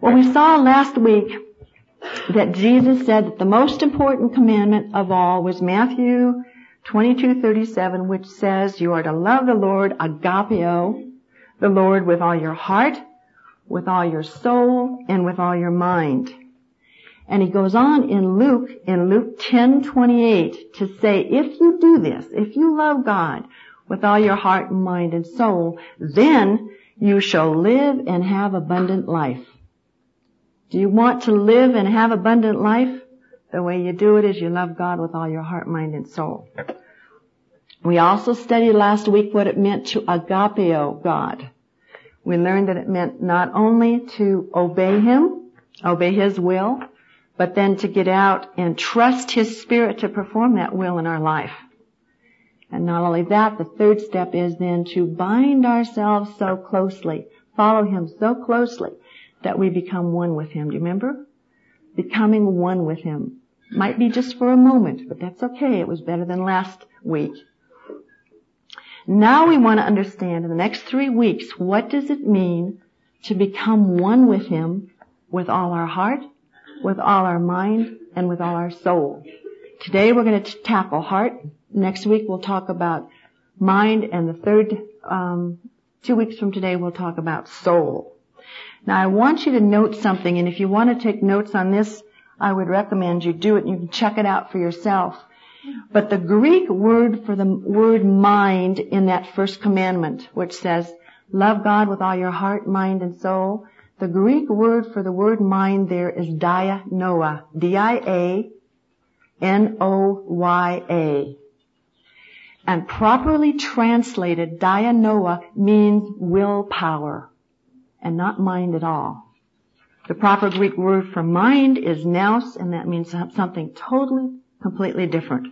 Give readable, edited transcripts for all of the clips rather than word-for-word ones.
Well, we saw last week that Jesus said that the most important commandment of all was Matthew 22:37, which says you are to love the Lord, agapeo, the Lord with all your heart, with all your soul, and with all your mind. And he goes on in Luke 10:28 to say, if you do this, if you love God with all your heart and mind and soul, then you shall live and have abundant life. Do you want to live and have abundant life? The way you do it is you love God with all your heart, mind, and soul. We also studied last week what it meant to agapeo God. We learned that it meant not only to obey Him, obey His will, but then to get out and trust His Spirit to perform that will in our life. And not only that, the third step is then to bind ourselves so closely, follow Him so closely, that we become one with Him. Do you remember? Becoming one with Him. Might be just for a moment, but that's okay. It was better than last week. Now we want to understand in the next 3 weeks, what does it mean to become one with Him with all our heart, with all our mind, and with all our soul. Today we're going to tackle heart. Next week we'll talk about mind, and the third 2 weeks from today we'll talk about soul. Now I want you to note something, and if you want to take notes on this, I would recommend you do it. You can check it out for yourself. But the Greek word for the word mind in that first commandment, which says, love God with all your heart, mind, and soul, the Greek word for the word mind there is dianoia, D-I-A-N-O-Y-A. And properly translated, dianoia means willpower, and not mind at all. The proper Greek word for mind is nous, and that means something totally, completely different.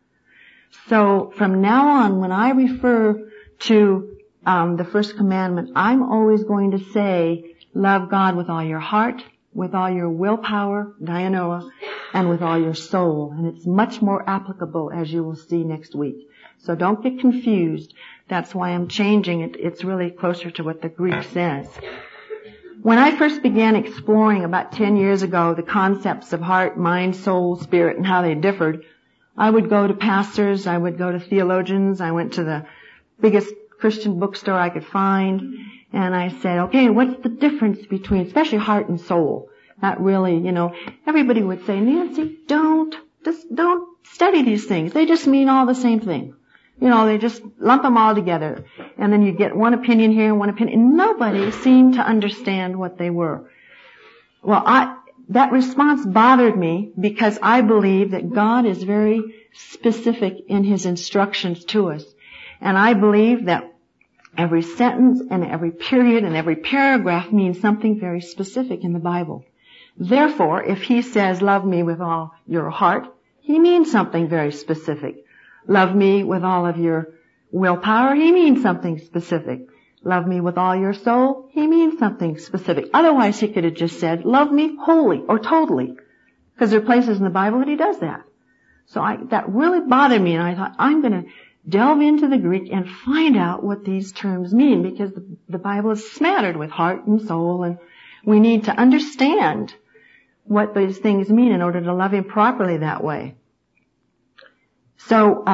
So from now on, when I refer to the first commandment, I'm always going to say, love God with all your heart, with all your willpower, dianoia, and with all your soul. And it's much more applicable, as you will see next week. So don't get confused. That's why I'm changing it. It's really closer to what the Greek says. When I first began exploring about 10 years ago the concepts of heart, mind, soul, spirit, and how they differed, I would go to pastors, I would go to theologians, I went to the biggest Christian bookstore I could find, and I said, okay, what's the difference between, especially heart and soul? Not really, everybody would say, Nancy, don't study these things. They just mean all the same thing. They just lump them all together. And then you get one opinion here and one opinion. And nobody seemed to understand what they were. Well, that response bothered me because I believe that God is very specific in His instructions to us. And I believe that every sentence and every period and every paragraph means something very specific in the Bible. Therefore, if He says, love me with all your heart, He means something very specific. Love me with all of your willpower, He means something specific. Love me with all your soul, He means something specific. Otherwise, He could have just said, love me wholly or totally. Because there are places in the Bible that He does that. So that really bothered me, and I thought, I'm going to delve into the Greek and find out what these terms mean, because the Bible is smattered with heart and soul, and we need to understand what these things mean in order to love Him properly that way. So,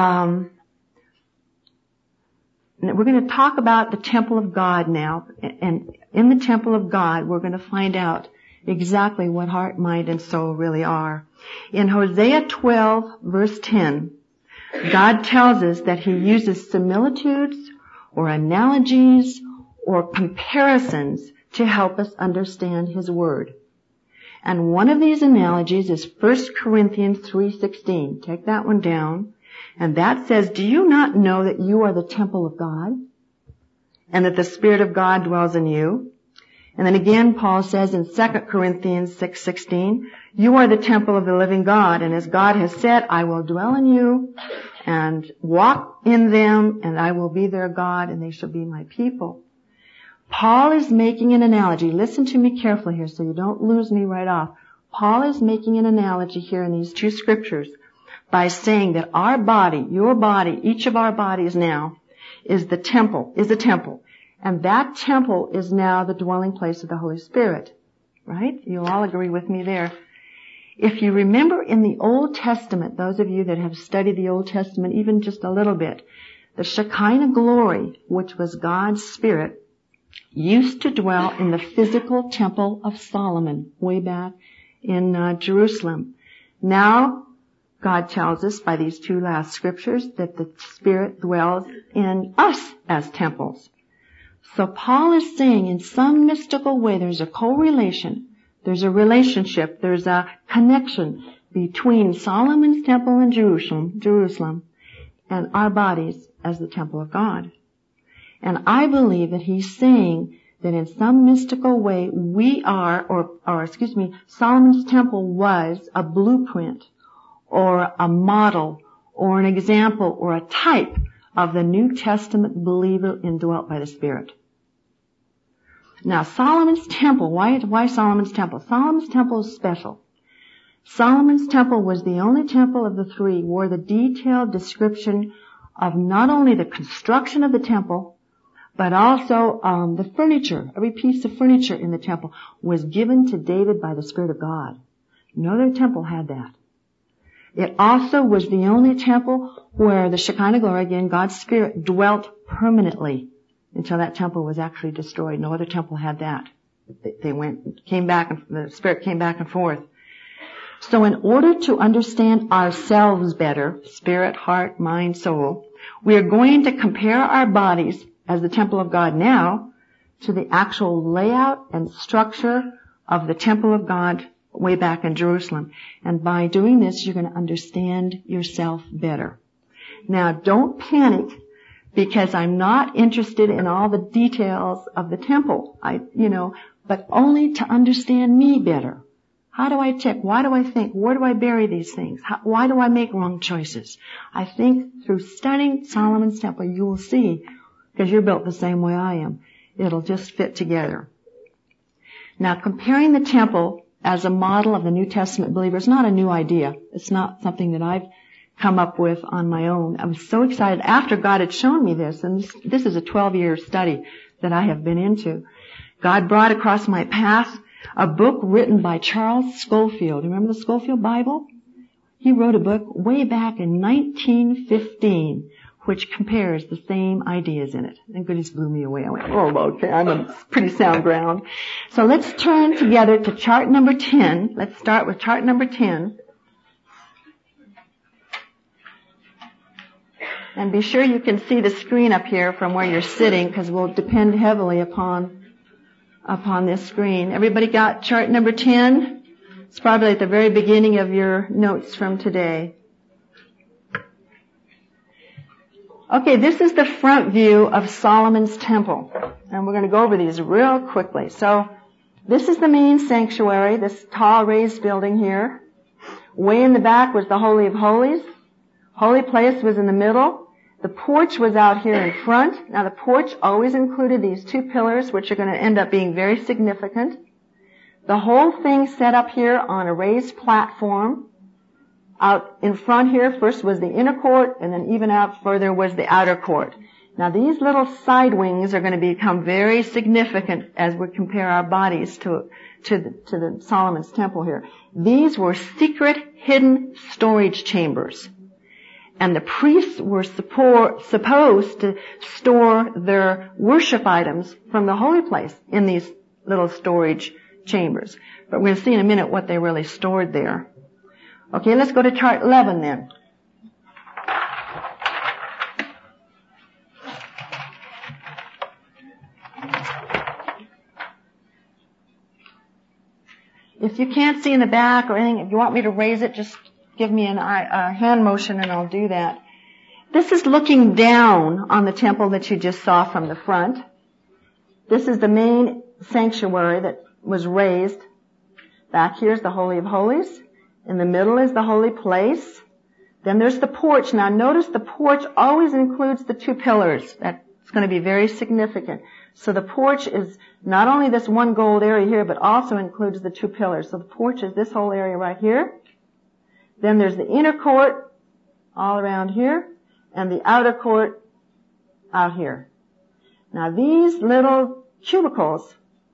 we're going to talk about the temple of God now, and in the temple of God, we're going to find out exactly what heart, mind, and soul really are. In Hosea 12, verse 10, God tells us that He uses similitudes or analogies or comparisons to help us understand His Word. And one of these analogies is 1 Corinthians 3:16. Take that one down. And that says, do you not know that you are the temple of God, and that the Spirit of God dwells in you? And then again, Paul says in 2 Corinthians 6:16, you are the temple of the living God, and as God has said, I will dwell in you and walk in them, and I will be their God, and they shall be my people. Paul is making an analogy. Listen to me carefully here so you don't lose me right off. Paul is making an analogy here in these two scriptures by saying that our body, your body, each of our bodies now is a temple. And that temple is now the dwelling place of the Holy Spirit. right? You'll all agree with me there. If you remember in the Old Testament, those of you that have studied the Old Testament even just a little bit, the Shekinah glory, which was God's Spirit, used to dwell in the physical temple of Solomon, way back in Jerusalem. Now, God tells us by these two last scriptures that the Spirit dwells in us as temples. So Paul is saying in some mystical way there's a correlation, there's a relationship, there's a connection between Solomon's temple in Jerusalem, and our bodies as the temple of God. And I believe that he's saying that in some mystical way we are, Solomon's temple was a blueprint or a model or an example or a type of the New Testament believer indwelt by the Spirit. Now, Solomon's temple, why Solomon's temple? Solomon's temple is special. Solomon's temple was the only temple of the three where the detailed description of not only the construction of the temple, but also the furniture. Every piece of furniture in the temple was given to David by the Spirit of God. No other temple had that. It also was the only temple where the Shekinah glory, again, God's Spirit, dwelt permanently until that temple was actually destroyed. No other temple had that. The Spirit came back and forth. So in order to understand ourselves better, spirit, heart, mind, soul, we are going to compare our bodies as the temple of God now to the actual layout and structure of the temple of God way back in Jerusalem. And by doing this, you're going to understand yourself better. Now, don't panic because I'm not interested in all the details of the temple, but only to understand me better. How do I tick? Why do I think? Where do I bury these things? Why do I make wrong choices? I think through studying Solomon's temple, you will see, because you're built the same way I am, it'll just fit together. Now, comparing the temple as a model of the New Testament believer is not a new idea. It's not something that I've come up with on my own. I was so excited after God had shown me this, and this is a 12-year study that I have been into. God brought across my path a book written by Charles Scofield. Remember the Scofield Bible? He wrote a book way back in 1915 which compares the same ideas in it. And goodness blew me away. I went, okay, I'm on pretty sound ground. So let's turn together to chart number 10. Let's start with chart number 10. And be sure you can see the screen up here from where you're sitting, because we'll depend heavily upon this screen. Everybody got chart number 10? It's probably at the very beginning of your notes from today. Okay, this is the front view of Solomon's temple. And we're going to go over these real quickly. So, this is the main sanctuary, this tall raised building here. Way in the back was the Holy of Holies. Holy place was in the middle. The porch was out here in front. Now the porch always included these two pillars, which are going to end up being very significant. The whole thing set up here on a raised platform. Out in front here, first was the inner court, and then even out further was the outer court. Now these little side wings are going to become very significant as we compare our bodies to the Solomon's temple here. These were secret, hidden storage chambers. And the priests were supposed to store their worship items from the holy place in these little storage chambers. But we're going to see in a minute what they really stored there. Okay, let's go to chart 11 then. If you can't see in the back or anything, if you want me to raise it, just give me a hand motion and I'll do that. This is looking down on the temple that you just saw from the front. This is the main sanctuary that was raised. Back here is the Holy of Holies. In the middle is the holy place. Then there's the porch. Now notice the porch always includes the two pillars. That's going to be very significant. So the porch is not only this one gold area here, but also includes the two pillars. So the porch is this whole area right here. Then there's the inner court all around here, and the outer court out here. Now these little cubicles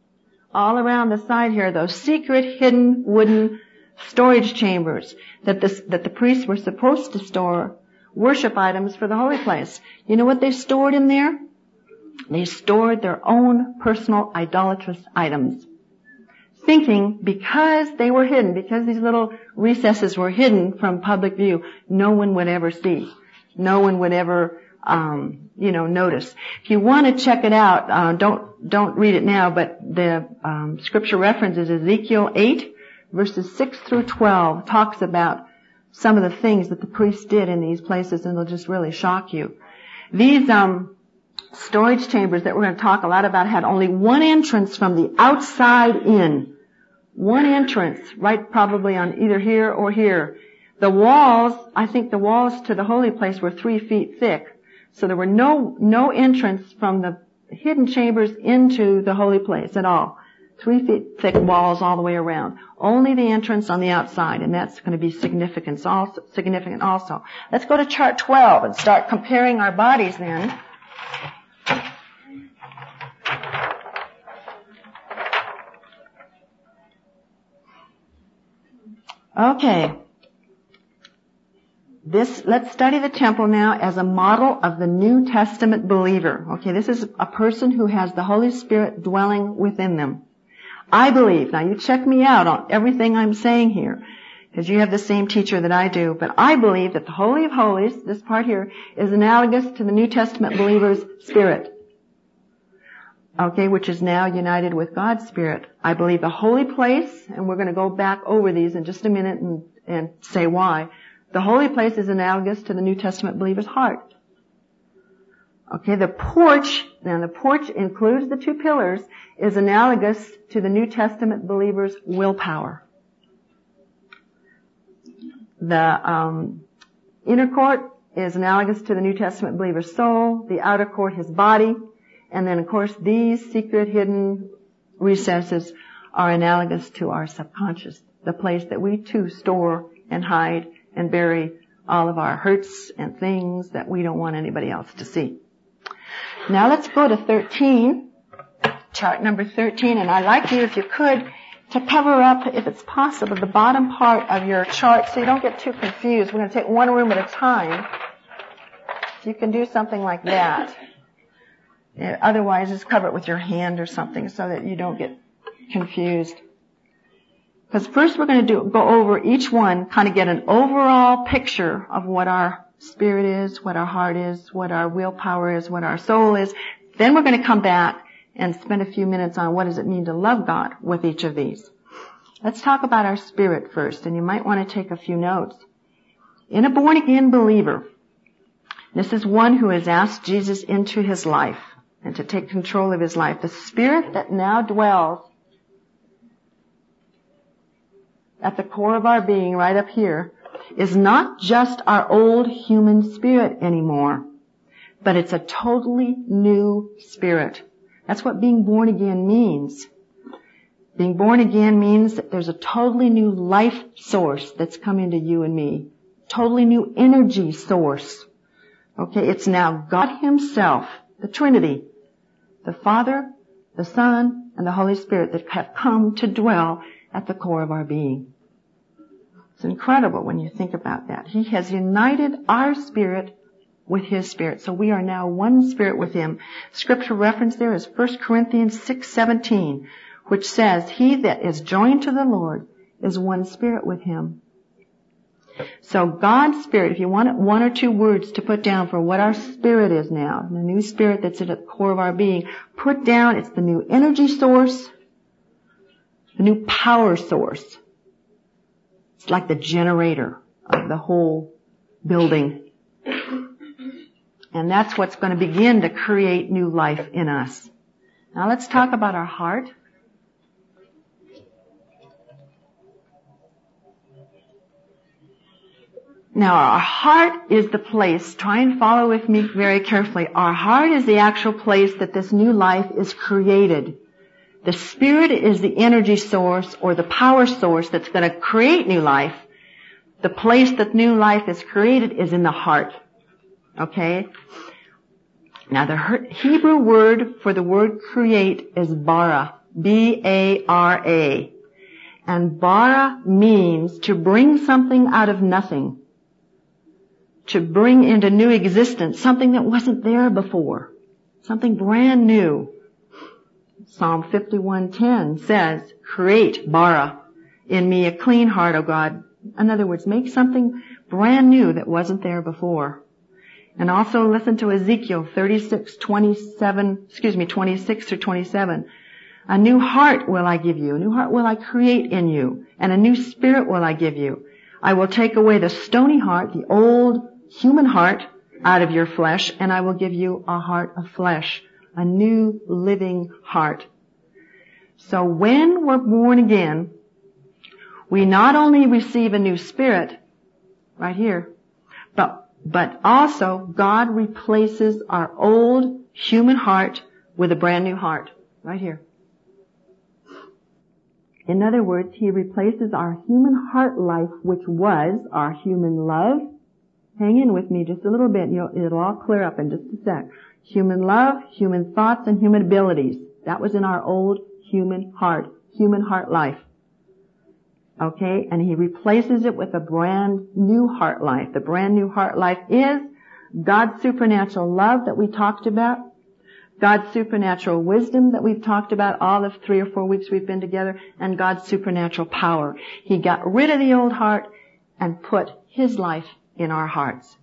all around the side here, those secret hidden wooden storage chambers that the priests were supposed to store worship items for the holy place. You know what they stored in there? They stored their own personal idolatrous items, thinking because they were hidden, because these little recesses were hidden from public view, no one would ever see. No one would ever notice. If you want to check it out, don't read it now, but the scripture reference is Ezekiel 8, verses 6 through 12, talks about some of the things that the priests did in these places, and they'll just really shock you. These storage chambers that we're going to talk a lot about had only one entrance from the outside in. One entrance, right probably on either here or here. The walls, I think the walls to the holy place were 3 feet thick. So there were no entrance from the hidden chambers into the holy place at all. 3 feet thick walls all the way around. Only the entrance on the outside, and that's going to be significant also. Let's go to chart 12 and start comparing our bodies then. Okay. Let's study the temple now as a model of the New Testament believer. Okay, this is a person who has the Holy Spirit dwelling within them. I believe, now you check me out on everything I'm saying here, because you have the same teacher that I do, but I believe that the Holy of Holies, this part here, is analogous to the New Testament believer's spirit. Okay, which is now united with God's Spirit. I believe the holy place, and we're going to go back over these in just a minute and say why. The holy place is analogous to the New Testament believer's heart. Okay, the porch, then the porch includes the 2 pillars, is analogous to the New Testament believer's willpower. The inner court is analogous to the New Testament believer's soul, the outer court his body, and then of course these secret hidden recesses are analogous to our subconscious, the place that we too store and hide and bury all of our hurts and things that we don't want anybody else to see. Now let's go to 13, chart number 13, and I'd like you, if you could, to cover up, if it's possible, the bottom part of your chart so you don't get too confused. We're going to take one room at a time. You can do something like that. Otherwise, just cover it with your hand or something so that you don't get confused. Because first we're going to go over each one, kind of get an overall picture of what our spirit is, what our heart is, what our willpower is, what our soul is. Then we're going to come back and spend a few minutes on what does it mean to love God with each of these. Let's talk about our spirit first, and you might want to take a few notes. In a born-again believer, this is one who has asked Jesus into his life and to take control of his life. The spirit that now dwells at the core of our being, right up here, is not just our old human spirit anymore, but it's a totally new spirit. That's what being born again means. Being born again means that there's a totally new life source that's come into you and me. Totally new energy source. Okay, it's now God himself, the Trinity, the Father, the Son, and the Holy Spirit that have come to dwell at the core of our being. It's incredible when you think about that. He has united our spirit with his spirit. So we are now one spirit with him. Scripture reference there is 1 Corinthians 6:17, which says, he that is joined to the Lord is one spirit with him. So God's spirit, if you want 1 or 2 words to put down for what our spirit is now, the new spirit that's at the core of our being, put down, it's the new energy source, the new power source. It's like the generator of the whole building. And that's what's going to begin to create new life in us. Now let's talk about our heart. Now our heart is the place, try and follow with me very carefully. Our heart is the actual place that this new life is created. The spirit is the energy source or the power source that's going to create new life. The place that new life is created is in the heart. Okay? Now the Hebrew word for the word create is bara. B-A-R-A. And bara means to bring something out of nothing. To bring into new existence something that wasn't there before. Something brand new. Psalm 51:10 says, create, bara, in me a clean heart, O God. In other words, make something brand new that wasn't there before. And also listen to Ezekiel 26 through 27. A new heart will I give you. A new heart will I create in you. And a new spirit will I give you. I will take away the stony heart, the old human heart, out of your flesh, and I will give you a heart of flesh. A new living heart. So when we're born again, we not only receive a new spirit, right here, but also God replaces our old human heart with a brand new heart, right here. In other words, He replaces our human heart life, which was our human love. Hang in with me just a little bit, it'll all clear up in just a sec. Human love, human thoughts, and human abilities. That was in our old human heart life. Okay, and He replaces it with a brand new heart life. The brand new heart life is God's supernatural love that we talked about, God's supernatural wisdom that we've talked about all of 3 or 4 weeks we've been together, and God's supernatural power. He got rid of the old heart and put His life in our hearts.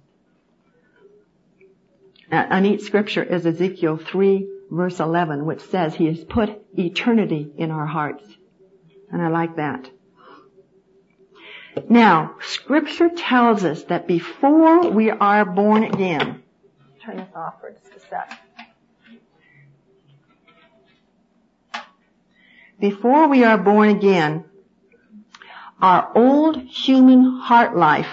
A neat scripture is Ezekiel 3 verse 11, which says He has put eternity in our hearts. And I like that. Now, Scripture tells us that before we are born again, turn this off for just a sec. Before we are born again, our old human heart life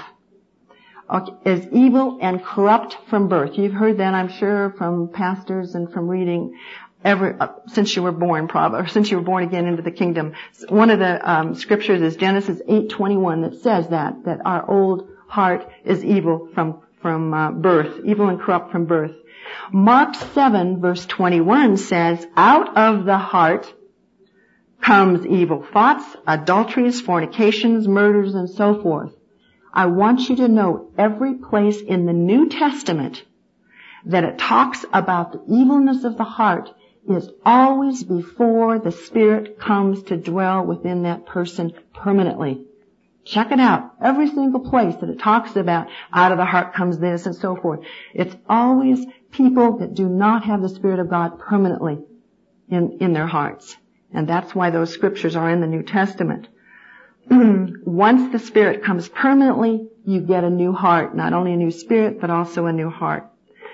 is evil and corrupt from birth. You've heard that, I'm sure, from pastors and from reading since you were born, probably, or since you were born again into the kingdom. One of the scriptures is Genesis 8:21 that says that our old heart is evil from birth, evil and corrupt from birth. Mark 7 verse 21 says, out of the heart comes evil thoughts, adulteries, fornications, murders, and so forth. I want you to note every place in the New Testament that it talks about the evilness of the heart is always before the Spirit comes to dwell within that person permanently. Check it out. Every single place that it talks about out of the heart comes this and so forth. It's always people that do not have the Spirit of God permanently in their hearts. And that's why those scriptures are in the New Testament. Once the Spirit comes permanently, you get a new heart. Not only a new spirit, but also a new heart.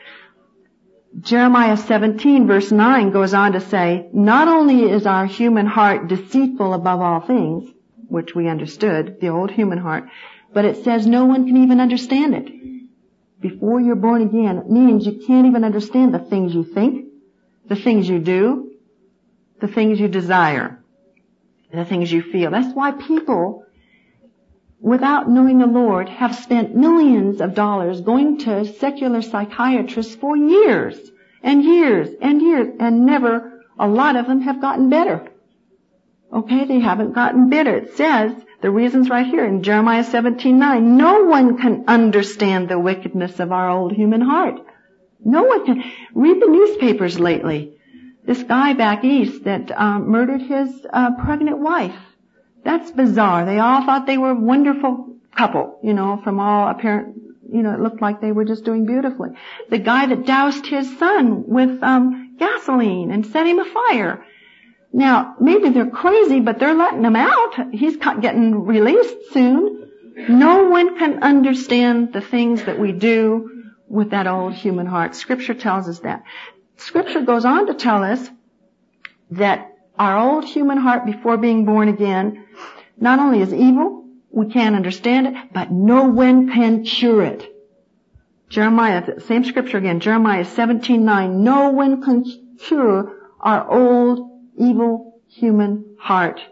Jeremiah 17 verse 9 goes on to say, not only is our human heart deceitful above all things, which we understood, the old human heart, but it says no one can even understand it. Before you're born again, it means you can't even understand the things you think, the things you do, the things you desire, the things you feel. That's why people, without knowing the Lord, have spent millions of dollars going to secular psychiatrists for years and years and years, and never, a lot of them have gotten better. Okay, they haven't gotten better. It says, the reason's right here in Jeremiah 17:9, no one can understand the wickedness of our old human heart. No one can. Read the newspapers lately. This guy back east that murdered his pregnant wife. That's bizarre. They all thought they were a wonderful couple, from all apparent, it looked like they were just doing beautifully. The guy that doused his son with gasoline and set him afire. Now, maybe they're crazy, but they're letting him out. He's getting released soon. No one can understand the things that we do with that old human heart. Scripture tells us that. Scripture goes on to tell us that our old human heart before being born again not only is evil, we can't understand it, but no one can cure it. Jeremiah, same scripture again, Jeremiah 17:9, no one can cure our old evil human heart.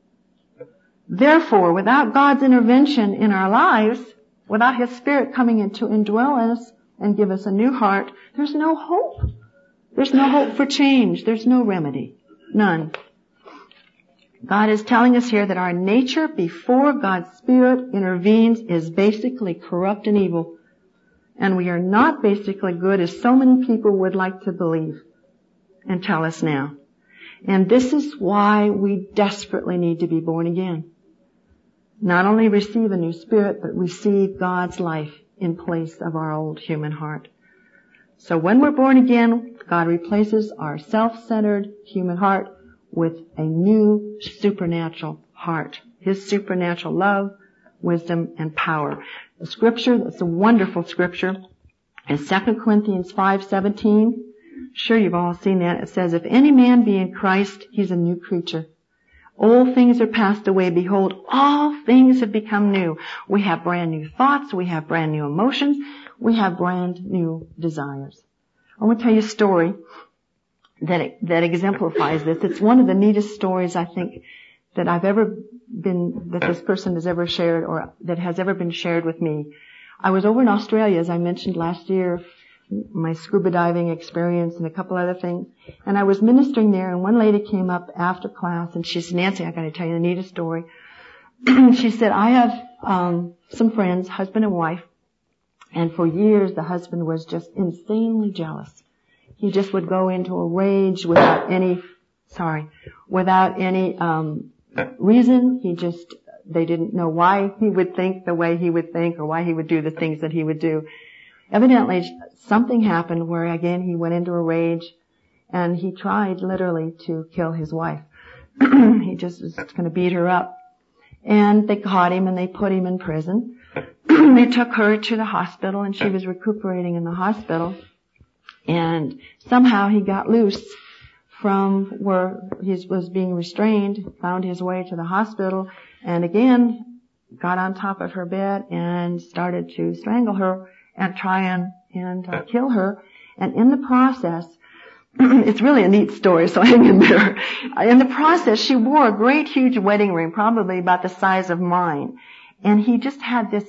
Therefore, without God's intervention in our lives, without His Spirit coming in to indwell us and give us a new heart, there's no hope. There's no hope for change. There's no remedy. None. God is telling us here that our nature before God's Spirit intervenes is basically corrupt and evil. And we are not basically good as so many people would like to believe and tell us now. And this is why we desperately need to be born again. Not only receive a new spirit, but receive God's life in place of our old human heart. So when we're born again, God replaces our self-centered human heart with a new supernatural heart. His supernatural love, wisdom, and power. The scripture, that's a wonderful scripture, is 2 Corinthians 5:17. Sure, you've all seen that. It says, if any man be in Christ, he's a new creature. Old things are passed away. Behold, all things have become new. We have brand new thoughts. We have brand new emotions. We have brand new desires. I want to tell you a story that exemplifies this. It's one of the neatest stories, I think, that this person has ever shared or that has ever been shared with me. I was over in Australia, as I mentioned last year, my scuba diving experience and a couple other things. And I was ministering there, and one lady came up after class, and she said, Nancy, I got to tell you the neatest story. She said, I have some friends, husband and wife, and for years the husband was just insanely jealous. He just would go into a rage without any reason. They didn't know why he would think the way he would think or why he would do the things that he would do. Evidently, something happened where, again, he went into a rage, and he tried literally to kill his wife. He just was going to beat her up. And they caught him, and they put him in prison. They took her to the hospital, and she was recuperating in the hospital. And somehow he got loose from where he was being restrained, found his way to the hospital, and again got on top of her bed and started to strangle her and try and kill her. And in the process, it's really a neat story, so hang in there. In the process, she wore a great huge wedding ring, probably about the size of mine. And he just had this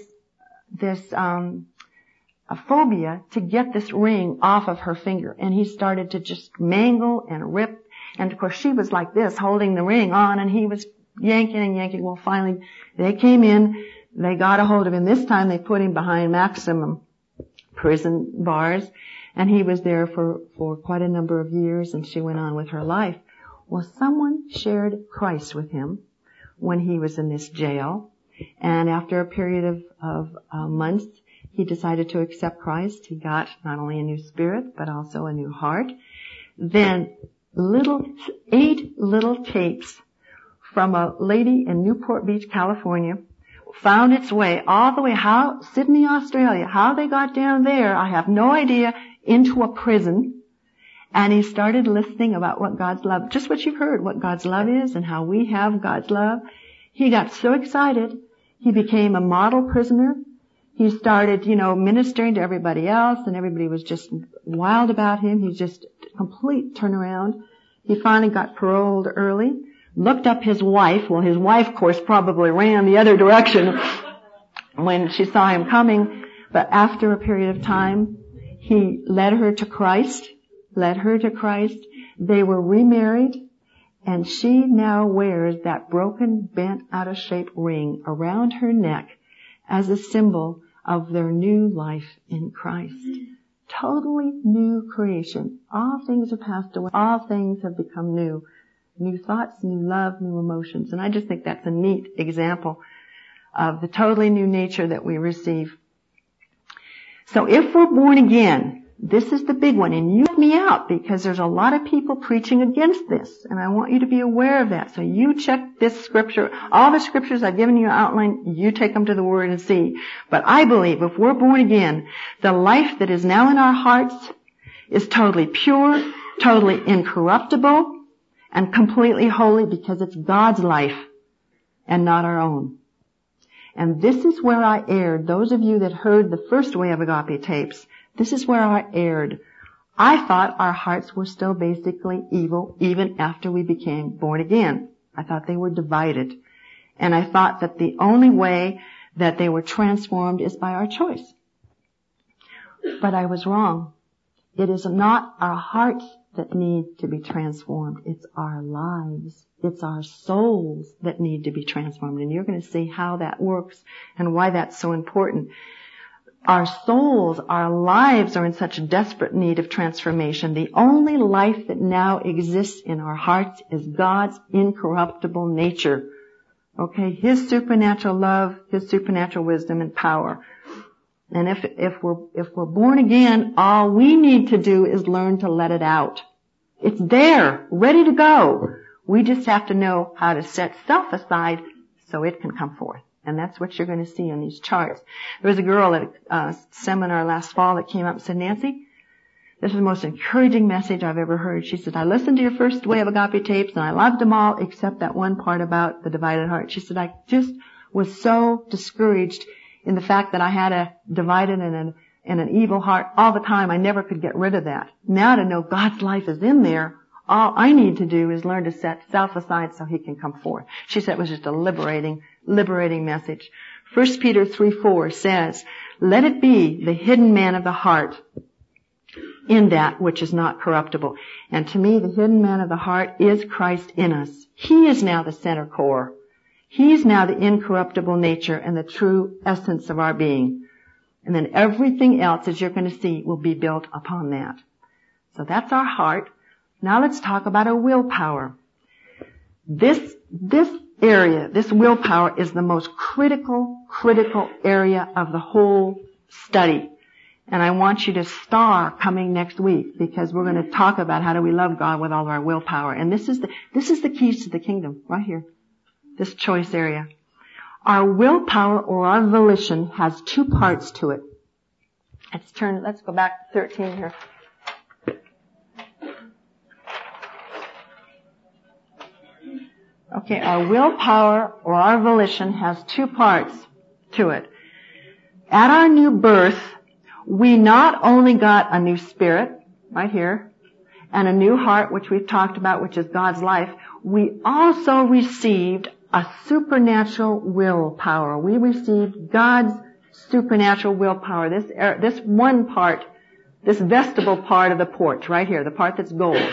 a phobia to get this ring off of her finger. And he started to just mangle and rip. And of course she was like this, holding the ring on, and he was yanking and yanking. Well, finally they came in, they got a hold of him. This time they put him behind maximum prison bars, and he was there for quite a number of years, and she went on with her life. Well, someone shared Christ with him when he was in this jail, and after a period of months, he decided to accept Christ. He got not only a new spirit, but also a new heart. Then 8 little tapes from a lady in Newport Beach, California, found its way all the way, Sydney, Australia, how they got down there, I have no idea, into a prison. And he started listening about what God's love, just what you've heard, what God's love is and how we have God's love. He got so excited, he became a model prisoner. He started, ministering to everybody else, and everybody was just wild about him. He's just a complete turnaround. He finally got paroled early, looked up his wife. Well, his wife, of course, probably ran the other direction when she saw him coming. But after a period of time, he led her to Christ. They were remarried, and she now wears that broken, bent, out-of-shape ring around her neck as a symbol of their new life in Christ. Totally new creation. All things have passed away. All things have become new. New thoughts, new love, new emotions. And I just think that's a neat example of the totally new nature that we receive. So if we're born again, this is the big one, and you let me out because there's a lot of people preaching against this, and I want you to be aware of that. So you check this scripture, all the scriptures I've given you an outline, you take them to the Word and see. But I believe if we're born again, the life that is now in our hearts is totally pure, totally incorruptible, and completely holy because it's God's life and not our own. And this is where I erred. Those of you that heard the first Way of Agape tapes, this is where I erred. I thought our hearts were still basically evil even after we became born again. I thought they were divided. And I thought that the only way that they were transformed is by our choice. But I was wrong. It is not our hearts that need to be transformed. It's our lives. It's our souls that need to be transformed. And you're going to see how that works and why that's so important. Our souls, our lives are in such desperate need of transformation. The only life that now exists in our hearts is God's incorruptible nature. Okay, His supernatural love, His supernatural wisdom and power. And if we're born again, all we need to do is learn to let it out. It's there, ready to go. We just have to know how to set self aside so it can come forth. And that's what you're going to see on these charts. There was a girl at a seminar last fall that came up and said, Nancy, this is the most encouraging message I've ever heard. She said, I listened to your first Way of Agape tapes and I loved them all except that one part about the divided heart. She said, I just was so discouraged in the fact that I had a divided and an evil heart all the time. I never could get rid of that. Now to know God's life is in there, all I need to do is learn to set self aside so He can come forth. She said it was just a liberating message. 1 Peter 3:4 says, let it be the hidden man of the heart in that which is not corruptible. And to me, the hidden man of the heart is Christ in us. He is now the center core. He's now the incorruptible nature and the true essence of our being. And then everything else, as you're going to see, will be built upon that. So that's our heart. Now let's talk about our willpower. This area, this willpower, is the most critical area of the whole study. And I want you to star coming next week because we're going to talk about how do we love God with all of our willpower. And this is the keys to the kingdom, right here. This choice area. Our willpower or our volition has two parts to it. Let's go back to 13 here. Okay, our willpower or our volition has two parts to it. At our new birth, we not only got a new spirit, right here, and a new heart, which we've talked about, which is God's life, we also received a supernatural willpower. We received God's supernatural willpower. This one part, this vestibule part of the porch, right here, the part that's gold.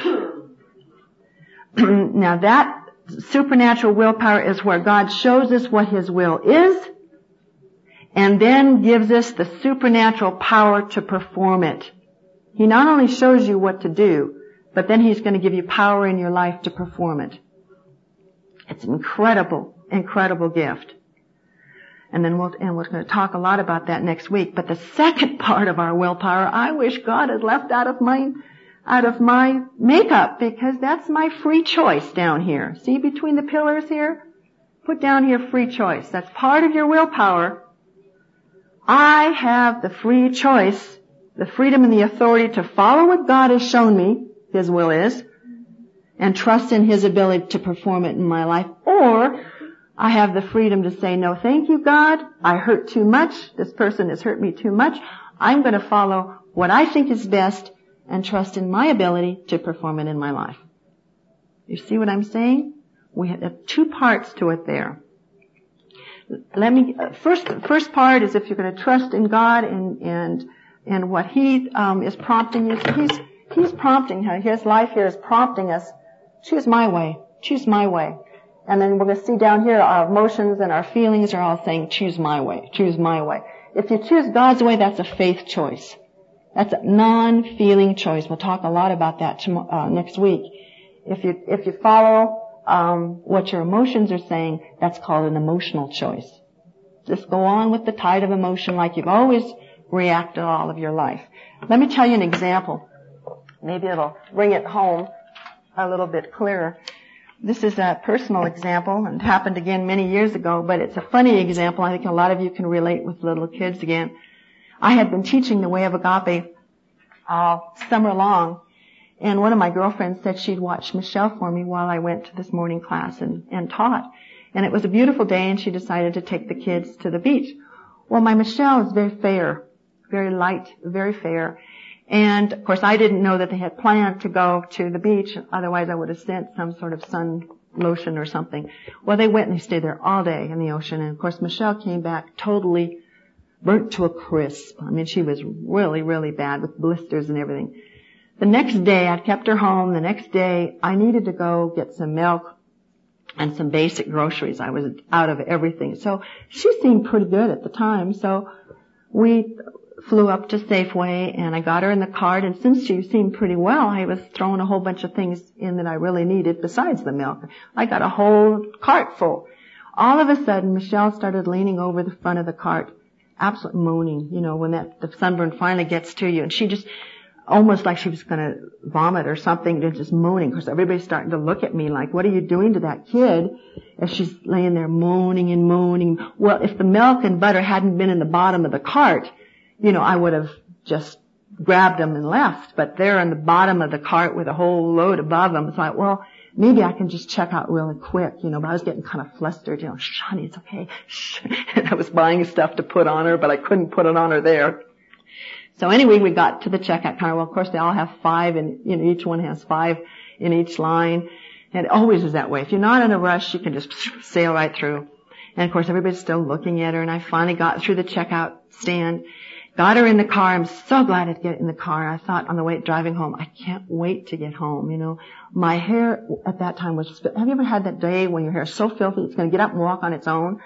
Now that supernatural willpower is where God shows us what His will is, and then gives us the supernatural power to perform it. He not only shows you what to do, but then He's going to give you power in your life to perform it. It's an incredible gift. And then we're going to talk a lot about that next week. But the second part of our willpower, I wish God had left out of my makeup, because that's my free choice down here. See between the pillars here? Put down here free choice. That's part of your willpower. I have the free choice, the freedom and the authority to follow what God has shown me His will is, and trust in His ability to perform it in my life. Or I have the freedom to say, no, thank you, God. I hurt too much. This person has hurt me too much. I'm going to follow what I think is best and trust in my ability to perform it in my life. You see what I'm saying? We have two parts to it there. First part is if you're going to trust in God and what He is prompting you. He's prompting her. His life here is prompting us. Choose my way. Choose my way. And then we're going to see down here our emotions and our feelings are all saying, choose my way. Choose my way. If you choose God's way, that's a faith choice. That's a non-feeling choice. We'll talk a lot about that next week. If you follow what your emotions are saying, that's called an emotional choice. Just go on with the tide of emotion like you've always reacted all of your life. Let me tell you an example. Maybe it'll bring it home a little bit clearer. This is a personal example, and it happened again many years ago, but it's a funny example. I think a lot of you can relate with little kids again. I had been teaching the Way of Agape all summer long, and one of my girlfriends said she'd watch Michelle for me while I went to this morning class and taught. And it was a beautiful day, and she decided to take the kids to the beach. Well, my Michelle is very fair, very light, very fair. And, of course, I didn't know that they had planned to go to the beach. Otherwise, I would have sent some sort of sun lotion or something. Well, they went and they stayed there all day in the ocean. And, of course, Michelle came back totally burnt to a crisp. I mean, she was really, really bad with blisters and everything. The next day, I'd kept her home. The next day, I needed to go get some milk and some basic groceries. I was out of everything. So she seemed pretty good at the time. So we flew up to Safeway, and I got her in the cart, and since she seemed pretty well, I was throwing a whole bunch of things in that I really needed besides the milk. I got a whole cart full. All of a sudden, Michelle started leaning over the front of the cart, absolutely moaning, when the sunburn finally gets to you, and she just, almost like she was going to vomit or something, just moaning, because everybody's starting to look at me like, what are you doing to that kid? As she's laying there moaning and moaning. Well, if the milk and butter hadn't been in the bottom of the cart, I would have just grabbed them and left. But they're in the bottom of the cart with a whole load above them. It's like, well, maybe I can just check out really quick, but I was getting kind of flustered, shh, honey, it's okay. Shh. And I was buying stuff to put on her, but I couldn't put it on her there. So anyway, we got to the checkout counter. Well, of course, they all have 5, and, each one has 5 in each line. And it always is that way. If you're not in a rush, you can just sail right through. And of course, everybody's still looking at her, and I finally got through the checkout stand. Got her in the car. I'm so glad to get in the car. I thought on the way driving home, I can't wait to get home, My hair at that time was, have you ever had that day when your hair is so filthy it's going to get up and walk on its own?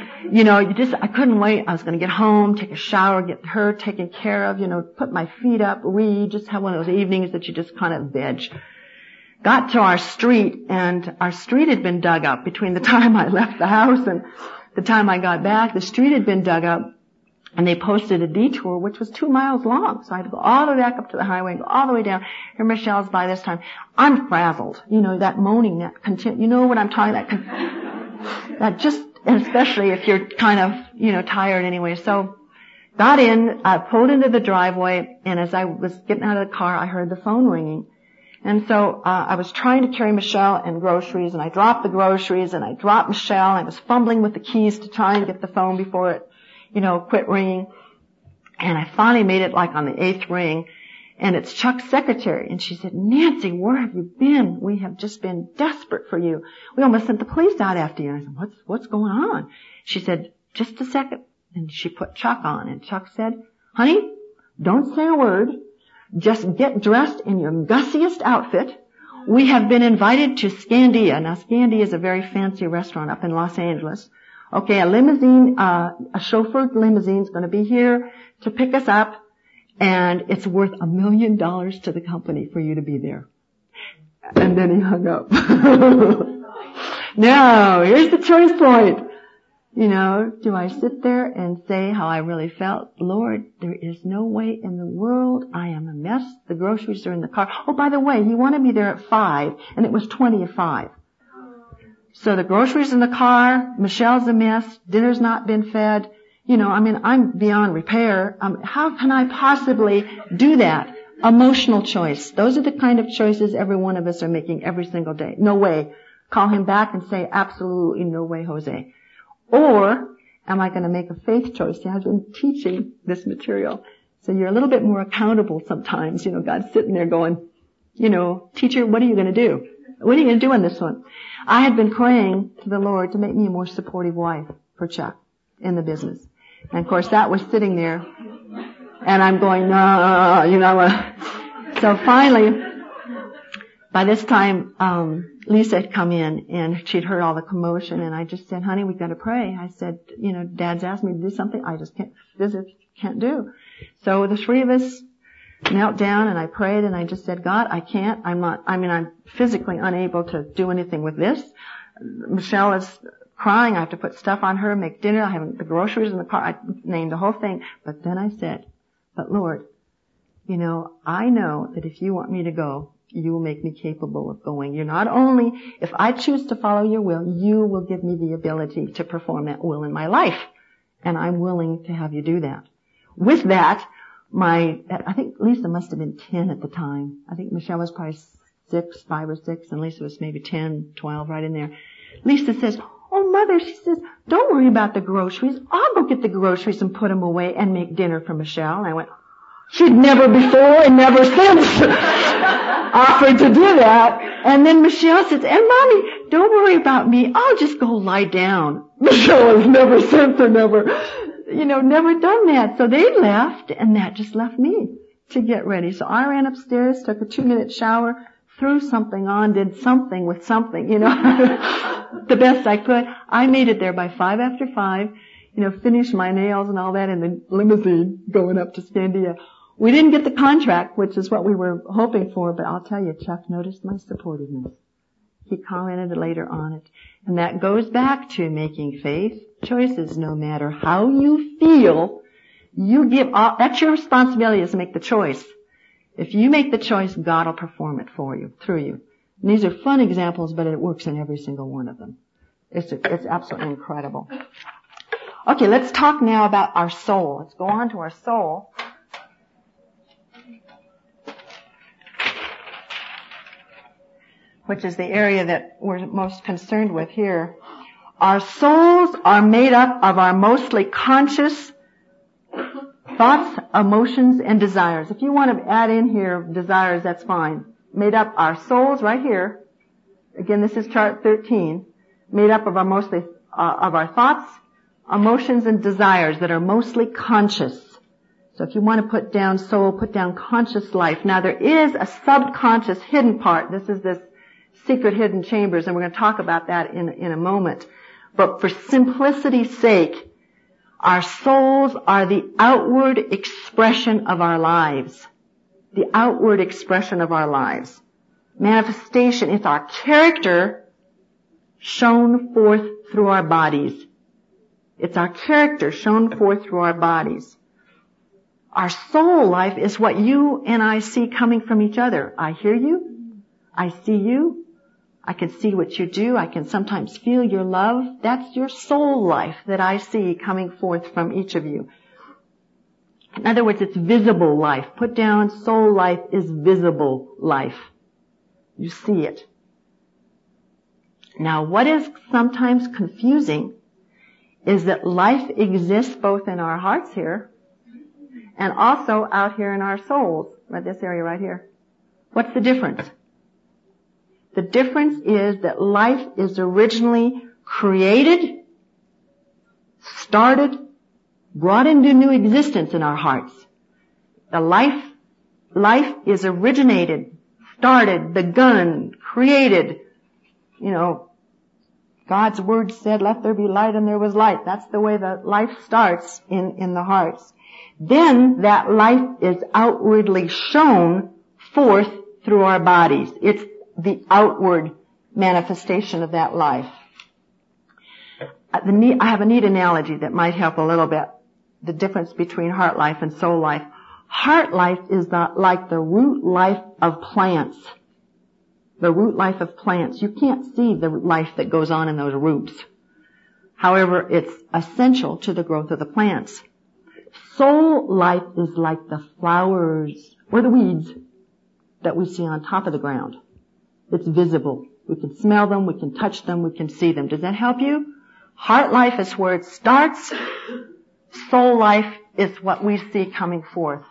I couldn't wait. I was going to get home, take a shower, get her taken care of, put my feet up, read, just have one of those evenings that you just kind of veg. Got to our street, and our street had been dug up between the time I left the house and the time I got back. The street had been dug up. And they posted a detour, which was 2 miles long. So I had to go all the way back up to the highway and go all the way down. Here Michelle's by this time. I'm frazzled. That moaning, that you know what I'm talking about? That just, and especially if you're kind of, tired anyway. So got in, pulled into the driveway, and as I was getting out of the car, I heard the phone ringing. And so, I was trying to carry Michelle and groceries, and I dropped the groceries, and I dropped Michelle, and I was fumbling with the keys to try and get the phone before it, quit ringing. And I finally made it like on the 8th ring, and it's Chuck's secretary. And she said, Nancy, where have you been? We have just been desperate for you. We almost sent the police out after you. And I said, what's going on? She said, just a second. And she put Chuck on, and Chuck said, honey, don't say a word. Just get dressed in your gussiest outfit. We have been invited to Scandia. Now, Scandia is a very fancy restaurant up in Los Angeles. Okay, a limousine, a chauffeured limousine is going to be here to pick us up, and it's worth $1 million to the company for you to be there. And then he hung up. Now, here's the choice point. Do I sit there and say how I really felt? Lord, there is no way in the world. I am a mess. The groceries are in the car. Oh, by the way, he wanted me there at 5, and it was 20 of 5. So the groceries in the car, Michelle's a mess, dinner's not been fed. I'm beyond repair. How can I possibly do that? Emotional choice. Those are the kind of choices every one of us are making every single day. No way. Call him back and say, absolutely no way, Jose. Or am I going to make a faith choice? See, I've been teaching this material. So you're a little bit more accountable sometimes. God's sitting there going, teacher, what are you going to do? What are you going to do on this one? I had been praying to the Lord to make me a more supportive wife for Chuck in the business. And of course that was sitting there. And I'm going, no. So finally, by this time, Lisa had come in and she'd heard all the commotion, and I just said, honey, we've got to pray. I said, Dad's asked me to do something I just can't do. So the 3 of us knelt down, and I prayed, and I just said, God, I can't. I'm physically unable to do anything with this. Michelle is crying. I have to put stuff on her, make dinner. I have the groceries in the car. I named the whole thing. But then I said, but Lord, I know that if you want me to go, you will make me capable of going. You're not only, if I choose to follow your will, you will give me the ability to perform that will in my life. And I'm willing to have you do that. With that, I think Lisa must have been 10 at the time. I think Michelle was probably 5 or 6, and Lisa was maybe 10, 12, right in there. Lisa says, oh, Mother, she says, don't worry about the groceries. I'll go get the groceries and put them away and make dinner for Michelle. And I went, she'd never before and never since offered to do that. And then Michelle says, and Mommy, don't worry about me. I'll just go lie down. Michelle has never since or never done that. So they left, and that just left me. to get ready. So I ran upstairs, took a 2-minute shower, threw something on, did something with something, the best I could. I made it there by 5 after 5, finished my nails and all that in the limousine going up to Scandia. We didn't get the contract, which is what we were hoping for, but I'll tell you, Chuck noticed my supportiveness. He commented later on it. And that goes back to making faith choices. No matter how you feel, that's your responsibility, is to make the choice. If you make the choice, God will perform it for you, through you. And these are fun examples, but it works in every single one of them. It's absolutely incredible. Okay, let's talk now about our soul. Let's go on to our soul. Which is the area that we're most concerned with here. Our souls are made up of our mostly conscious thoughts, emotions, and desires. If you want to add in here desires, that's fine. Made up our souls right here. Again, this is chart 13. Made up of our thoughts, emotions, and desires that are mostly conscious. So if you want to put down soul, put down conscious life. Now there is a subconscious hidden part. This is this secret hidden chambers, and we're going to talk about that in a moment. But for simplicity's sake, our souls are the outward expression of our lives. The outward expression of our lives. Manifestation, it's our character shown forth through our bodies. It's our character shown forth through our bodies. Our soul life is what you and I see coming from each other. I hear you. I see you. I can see what you do. I can sometimes feel your love. That's your soul life that I see coming forth from each of you. In other words, it's visible life. Put down soul life is visible life. You see it. Now, what is sometimes confusing is that life exists both in our hearts here and also out here in our souls, right, this area right here. What's the difference? The difference is that life is originally created, started, brought into new existence in our hearts. The life is originated, started, begun, created. God's word said, let there be light, and there was light. That's the way that life starts in the hearts. Then that life is outwardly shown forth through our bodies. It's the outward manifestation of that life. I have a neat analogy that might help a little bit. The difference between heart life and soul life. Heart life is like the root life of plants. The root life of plants. You can't see the life that goes on in those roots. However, it's essential to the growth of the plants. Soul life is like the flowers or the weeds that we see on top of the ground. It's visible. We can smell them, we can touch them, we can see them. Does that help you? Heart life is where it starts. Soul life is what we see coming forth.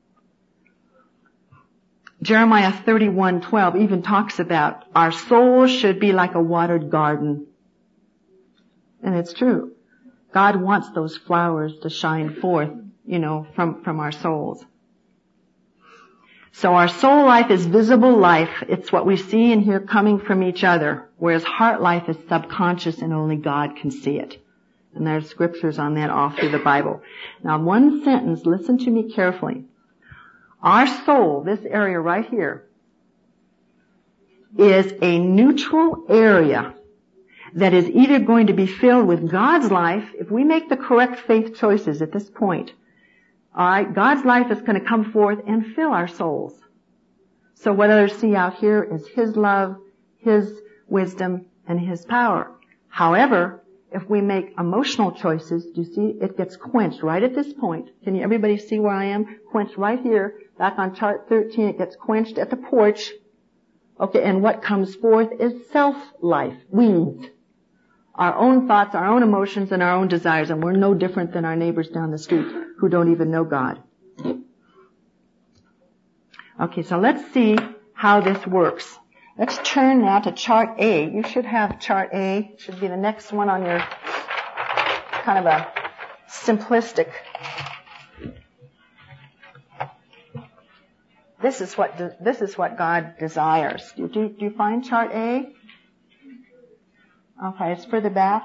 Jeremiah 31:12 even talks about our souls should be like a watered garden. And it's true. God wants those flowers to shine forth, from our souls. So our soul life is visible life. It's what we see and hear coming from each other, whereas heart life is subconscious and only God can see it. And there's scriptures on that all through the Bible. Now, one sentence, listen to me carefully. Our soul, this area right here, is a neutral area that is either going to be filled with God's life, if we make the correct faith choices at this point. Alright, God's life is going to come forth and fill our souls. So what others see out here is His love, His wisdom, and His power. However, if we make emotional choices, do you see, it gets quenched right at this point. Can you, everybody see where I am? Quenched right here. Back on chart 13, it gets quenched at the porch. Okay, and what comes forth is self-life, weeds. Our own thoughts, our own emotions, and our own desires, and we're no different than our neighbors down the street who don't even know God. Okay, so let's see how this works. Let's turn now to chart A. You should have chart A. It should be the next one on your kind of a simplistic. This is what God desires. Do you find chart A? Okay, it's further back.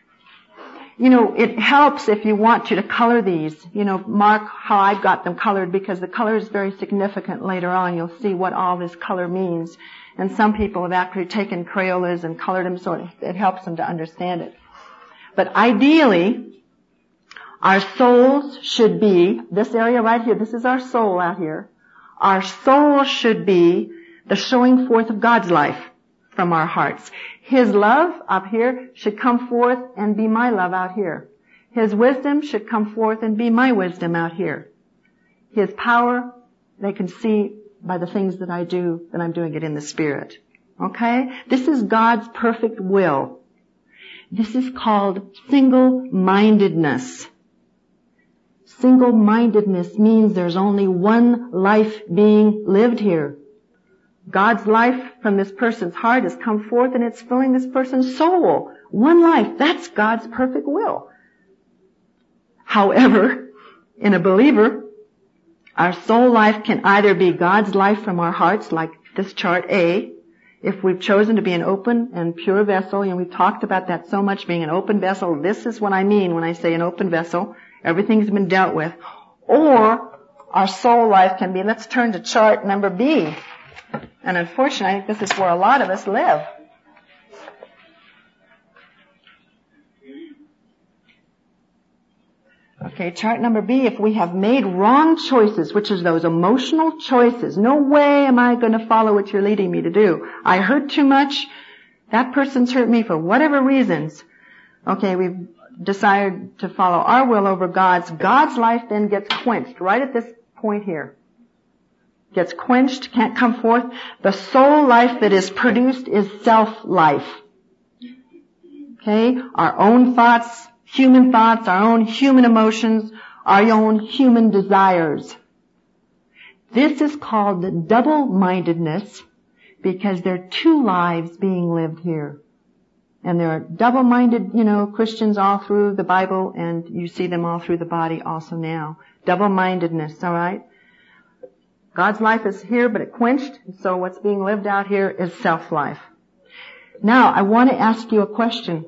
It helps if you want to color these. Mark how I've got them colored, because the color is very significant later on. You'll see what all this color means. And some people have actually taken Crayolas and colored them, so it helps them to understand it. But ideally, our souls should be, this area right here, this is our soul out here. Our soul should be the showing forth of God's life from our hearts. His love up here should come forth and be my love out here. His wisdom should come forth and be my wisdom out here. His power, they can see by the things that I do, that I'm doing it in the Spirit. Okay? This is God's perfect will. This is called single-mindedness. Single-mindedness means there's only one life being lived here. God's life from this person's heart has come forth and it's filling this person's soul. One life. That's God's perfect will. However, in a believer, our soul life can either be God's life from our hearts, like this chart A, if we've chosen to be an open and pure vessel. We've talked about that so much, being an open vessel. This is what I mean when I say an open vessel. Everything's been dealt with. Or our soul life can be, let's turn to chart number B. And unfortunately, I think this is where a lot of us live. Okay, chart number B, if we have made wrong choices, which is those emotional choices, no way am I going to follow what you're leading me to do. I hurt too much. That person's hurt me for whatever reasons. Okay, we've decided to follow our will over God's. God's life then gets quenched right at this point here. Gets quenched, can't come forth. The soul life that is produced is self-life. Okay? Our own thoughts, our own human emotions, our own human desires. This is called double-mindedness because there are two lives being lived here. And there are double-minded, Christians all through the Bible, and you see them all through the body also now. Double-mindedness, all right? God's life is here, but it quenched, so what's being lived out here is self-life. Now, I want to ask you a question.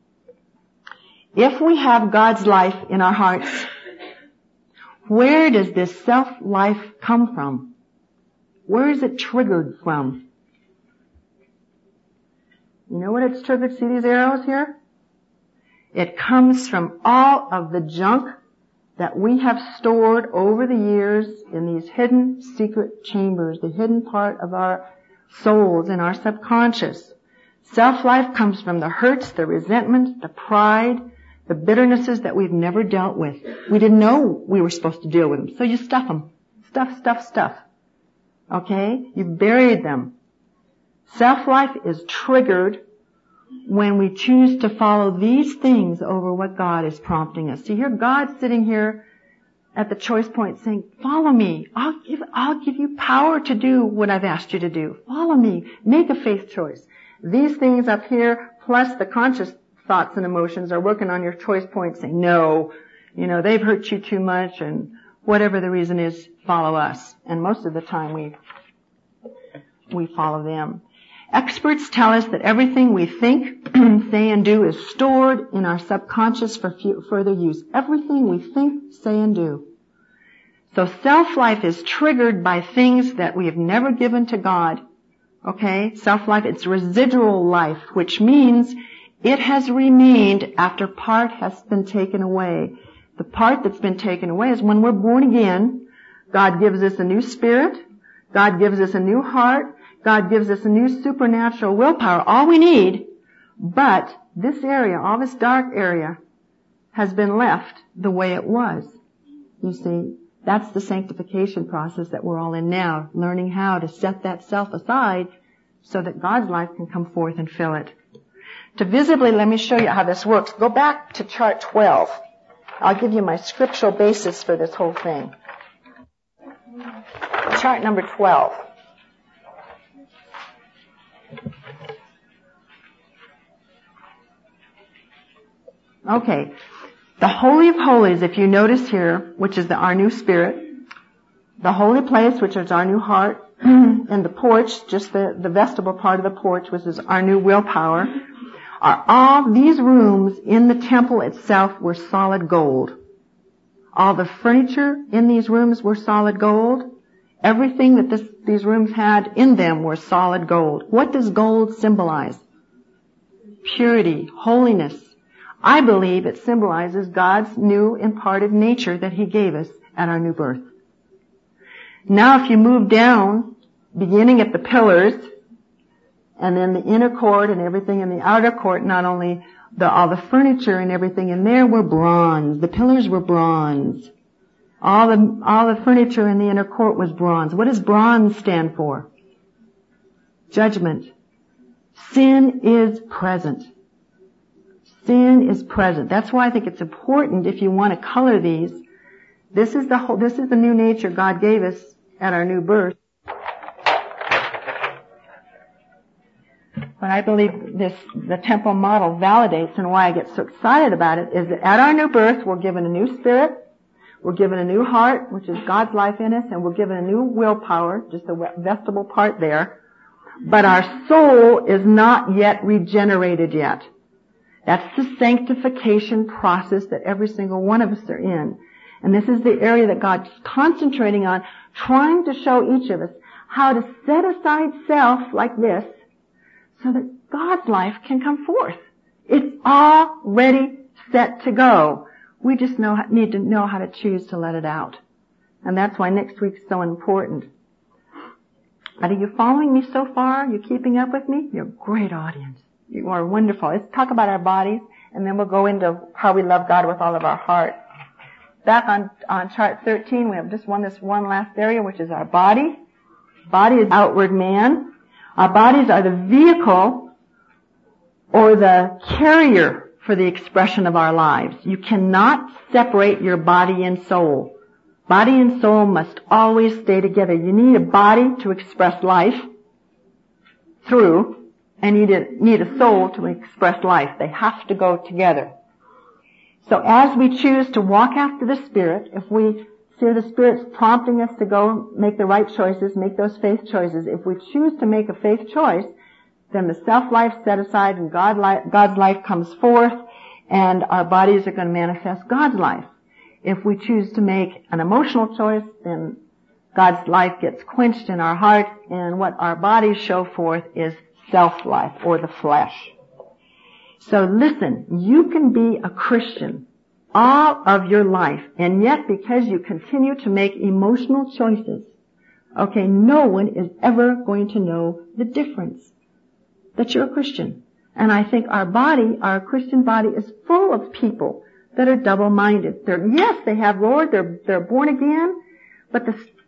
If we have God's life in our hearts, where does this self-life come from? Where is it triggered from? You know what it's triggered? See these arrows here? It comes from all of the junk that we have stored over the years in these hidden secret chambers, the hidden part of our souls in our subconscious. Self-life comes from the hurts, the resentments, the pride, the bitternesses that we've never dealt with. We didn't know we were supposed to deal with them, so you stuff them. Stuff. Okay? You buried them. Self-life is triggered when we choose to follow these things over what God is prompting us. See here, God's sitting here at the choice point saying, follow me. I'll give you power to do what I've asked you to do. Follow me. Make a faith choice. These things up here, plus the conscious thoughts and emotions, are working on your choice point saying, no, they've hurt you too much, and whatever the reason is, follow us. And most of the time we follow them. Experts tell us that everything we think, say, and do is stored in our subconscious for further use. Everything we think, say, and do. So self-life is triggered by things that we have never given to God. Okay? Self-life, it's residual life, which means it has remained after part has been taken away. The part that's been taken away is when we're born again. God gives us a new spirit. God gives us a new heart. God gives us a new supernatural willpower, all we need, but this area, all this dark area, has been left the way it was. You see, that's the sanctification process that we're all in now, learning how to set that self aside so that God's life can come forth and fill it. To visibly, let me show you how this works. Go back to chart 12. I'll give you my scriptural basis for this whole thing. Chart number 12. Okay. The Holy of Holies, if you notice here, which is our new spirit, the holy place, which is our new heart, and the porch, just the vestibule part of the porch, which is our new willpower, are all these rooms in the temple itself were solid gold. All the furniture in these rooms were solid gold. Everything that these rooms had in them were solid gold. What does gold symbolize? Purity, holiness. I believe it symbolizes God's new imparted nature that He gave us at our new birth. Now if you move down, beginning at the pillars, and then the inner court and everything in the outer court, not only all the furniture and everything in there were bronze. The pillars were bronze. All the furniture in the inner court was bronze. What does bronze stand for? Judgment. Sin is present. Sin is present. That's why I think it's important, if you want to color these, this is the new nature God gave us at our new birth. But I believe the temple model validates, and why I get so excited about it, is that at our new birth we're given a new spirit, we're given a new heart, which is God's life in us, and we're given a new willpower, just the vestibule part there. But our soul is not yet regenerated yet. That's the sanctification process that every single one of us are in. And this is the area that God's concentrating on, trying to show each of us how to set aside self like this, so that God's life can come forth. It's already set to go. We just need to know how to choose to let it out. And that's why next week's so important. But are you following me so far? You keeping up with me? You're a great audience. You are wonderful. Let's talk about our bodies, and then we'll go into how we love God with all of our heart. Back on chart 13, we have just this one last area, which is our body. Body is outward man. Our bodies are the vehicle or the carrier for the expression of our lives. You cannot separate your body and soul. Body and soul must always stay together. You need a body to express life through, and you need a soul to express life. They have to go together. So as we choose to walk after the Spirit, if we see the Spirit's prompting us to go make the right choices, make those faith choices. If we choose to make a faith choice, then the self-life set aside and God's life comes forth, and our bodies are going to manifest God's life. If we choose to make an emotional choice, then God's life gets quenched in our heart, and what our bodies show forth is self-life, or the flesh. So listen, you can be a Christian all of your life, and yet because you continue to make emotional choices, okay, no one is ever going to know the difference that you're a Christian. And I think our Christian body is full of people that are double-minded. Yes, they have Lord, they're born again, but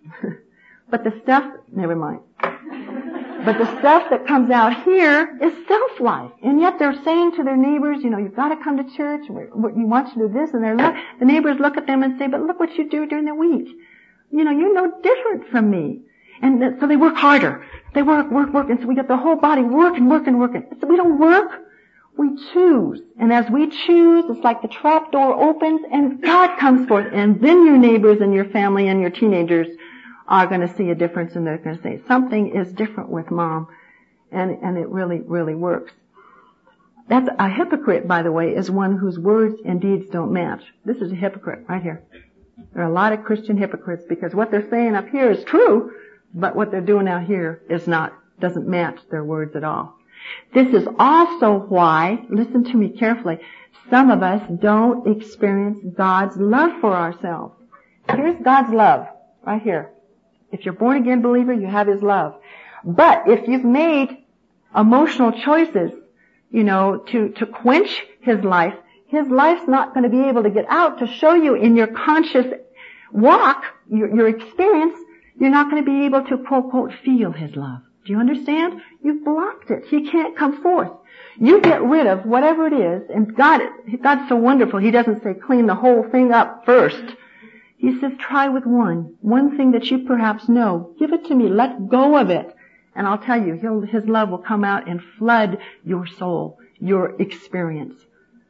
the stuff, never mind. But the stuff that comes out here is self-life. And yet they're saying to their neighbors, you've got to come to church, you want to do this, and the neighbors look at them and say, but look what you do during the week. You're no different from me. And so they work harder. They work, and so we get the whole body working. So we don't work, we choose. And as we choose, it's like the trap door opens and God comes forth. And then your neighbors and your family and your teenagers are going to see a difference, and they're going to say, something is different with Mom. And it really, really works. That's a hypocrite, by the way, is one whose words and deeds don't match. This is a hypocrite right here. There are a lot of Christian hypocrites because what they're saying up here is true, but what they're doing out here doesn't match their words at all. This is also why, listen to me carefully, some of us don't experience God's love for ourselves. Here's God's love, right here. If you're a born again believer, you have His love. But if you've made emotional choices, to quench His life's not going to be able to get out to show you in your conscious walk, your experience, you're not going to be able to quote, quote, feel His love. Do you understand? You've blocked it. He can't come forth. You get rid of whatever it is, and God's so wonderful. He doesn't say clean the whole thing up first. He says try with one thing that you perhaps know. Give it to me. Let go of it. And I'll tell you, His love will come out and flood your soul, your experience.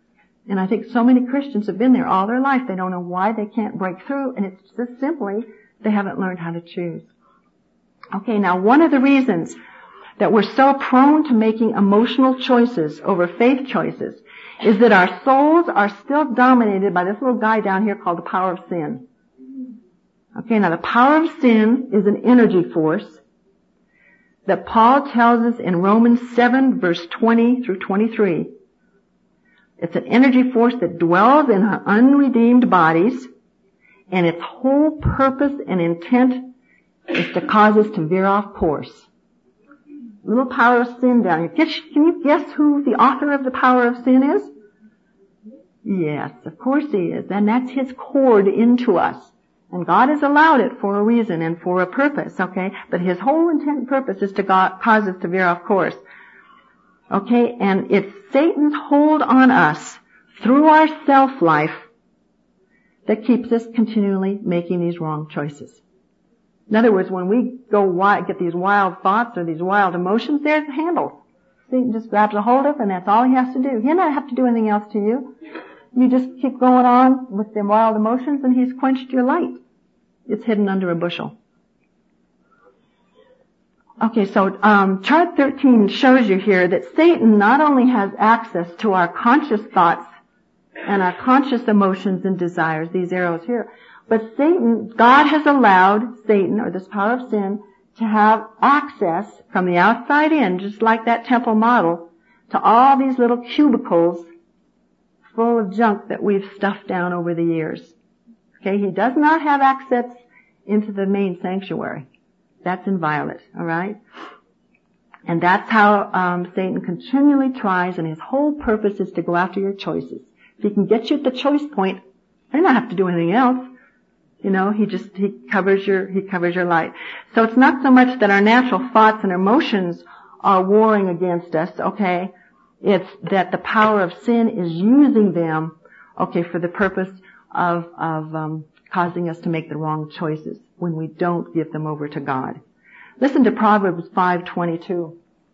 And I think so many Christians have been there all their life. They don't know why they can't break through, and it's just simply They haven't learned how to choose. Okay, now one of the reasons that we're so prone to making emotional choices over faith choices is that our souls are still dominated by this little guy down here called the power of sin. Okay, now the power of sin is an energy force that Paul tells us in Romans 7 verse 20 through 23. It's an energy force that dwells in our unredeemed bodies, and its whole purpose and intent is to cause us to veer off course. Little power of sin down here. Can you guess who the author of the power of sin is? Yes, of course he is. And that's his cord into us. And God has allowed it for a reason and for a purpose, okay? But his whole intent and purpose is to cause us to veer off course. Okay? And it's Satan's hold on us through our self-life that keeps us continually making these wrong choices. In other words, when we get these wild thoughts or these wild emotions, there's the handle. Satan just grabs a hold of, and that's all he has to do. He doesn't have to do anything else to you. You just keep going on with the wild emotions, and he's quenched your light. It's hidden under a bushel. Okay, so chart 13 shows you here that Satan not only has access to our conscious thoughts and our conscious emotions and desires, these arrows here, but God has allowed Satan, or this power of sin, to have access from the outside in, just like that temple model, to all these little cubicles full of junk that we've stuffed down over the years. Okay, he does not have access into the main sanctuary. That's inviolate, alright? And that's how Satan continually tries, and his whole purpose is to go after your choices. If he can get you at the choice point, you don't have to do anything else. You know, he covers your light. So it's not so much that our natural thoughts and emotions are warring against us, okay? It's that the power of sin is using them, okay, for the purpose of causing us to make the wrong choices when we don't give them over to God. Listen to Proverbs 5:22.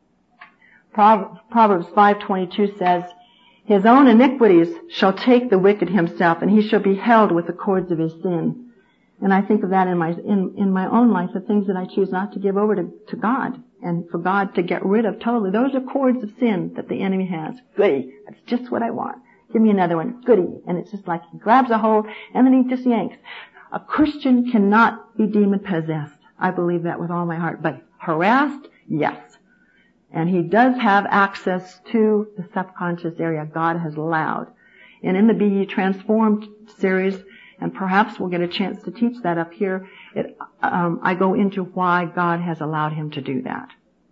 Proverbs 5:22 says, "His own iniquities shall take the wicked himself, and he shall be held with the cords of his sin." And I think of that in my own life, the things that I choose not to give over to God, and for God to get rid of totally. Those are cords of sin that the enemy has. Goody. That's just what I want. Give me another one. Goody. And it's just like he grabs a hold and then he just yanks. A Christian cannot be demon possessed. I believe that with all my heart. But harassed? Yes. And he does have access to the subconscious area God has allowed. And in the Be Ye Transformed series, and perhaps we'll get a chance to teach that up here, I go into why God has allowed him to do that.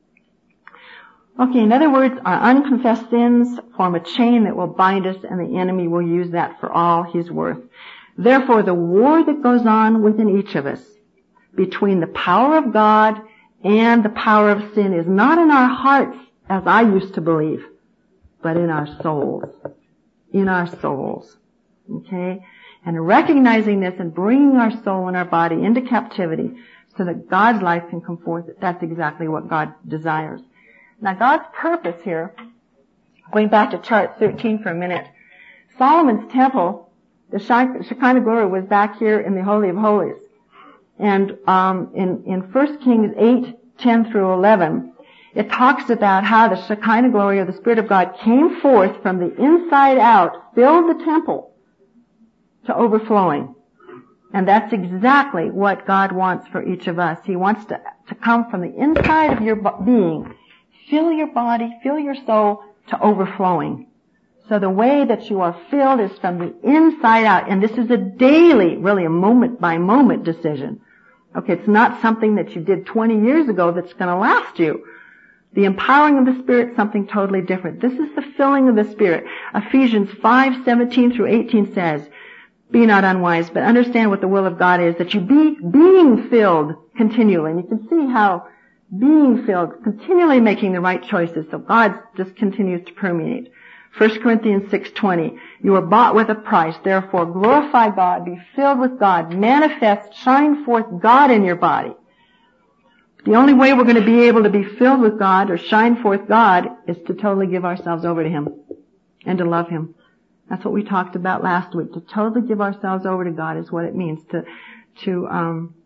Okay, in other words, our unconfessed sins form a chain that will bind us, and the enemy will use that for all he's worth. Therefore, the war that goes on within each of us between the power of God and the power of sin is not in our hearts, as I used to believe, but in our souls. In our souls. Okay? And recognizing this and bringing our soul and our body into captivity so that God's life can come forth, that's exactly what God desires. Now God's purpose here, going back to chart 13 for a minute, Solomon's temple, the Shekinah glory, was back here in the Holy of Holies. And in 1 Kings 8:10 through 11, it talks about how the Shekinah glory of the Spirit of God came forth from the inside out, filled the temple to overflowing. And that's exactly what God wants for each of us. He wants to come from the inside of your being, fill your body, fill your soul to overflowing. So the way that you are filled is from the inside out. And this is a daily, really a moment by moment decision. Okay, it's not something that you did 20 years ago that's going to last you. The empowering of the Spirit is something totally different. This is the filling of the Spirit. Ephesians 5:17 through 18 says, "Be not unwise, but understand what the will of God is, that you be being filled continually." And you can see how being filled, continually making the right choices, so God just continues to permeate. 1 Corinthians 6:20, "You are bought with a price, therefore glorify God, be filled with God, manifest, shine forth God in your body." The only way we're going to be able to be filled with God or shine forth God is to totally give ourselves over to Him and to love Him. That's what we talked about last week. To totally give ourselves over to God is what it means to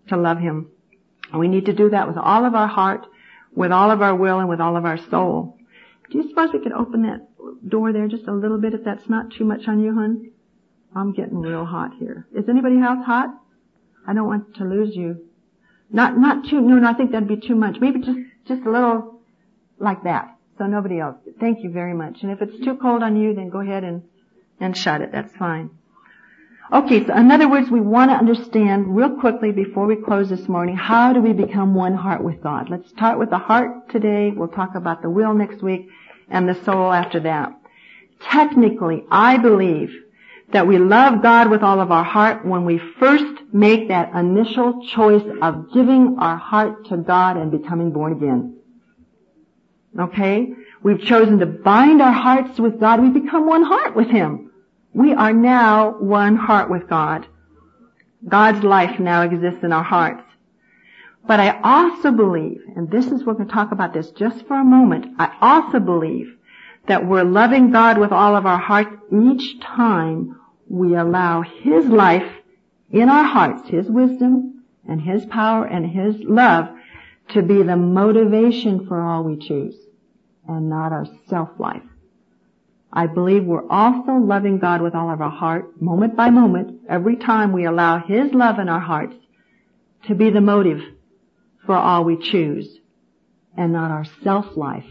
to love Him. And we need to do that with all of our heart, with all of our will, and with all of our soul. Do you suppose we could open that door there just a little bit if that's not too much on you, hon? I'm getting real hot here. Is anybody else hot? I don't want to lose you. Not too, no, I think that'd be too much. Maybe just a little like that. So nobody else. Thank you very much. And if it's too cold on you, then go ahead and shut it. That's fine. Okay, so in other words, we want to understand real quickly before we close this morning, how do we become one heart with God? Let's start with the heart today. We'll talk about the will next week and the soul after that. Technically, I believe that we love God with all of our heart when we first make that initial choice of giving our heart to God and becoming born again. Okay? We've chosen to bind our hearts with God. We become one heart with Him. We are now one heart with God. God's life now exists in our hearts. But I also believe, and this is, we're going to talk about this just for a moment, I also believe that we're loving God with all of our hearts each time we allow His life in our hearts, His wisdom and His power and His love to be the motivation for all we choose and not our self-life. I believe we're also loving God with all of our heart, moment by moment, every time we allow His love in our hearts to be the motive for all we choose and not our self-life.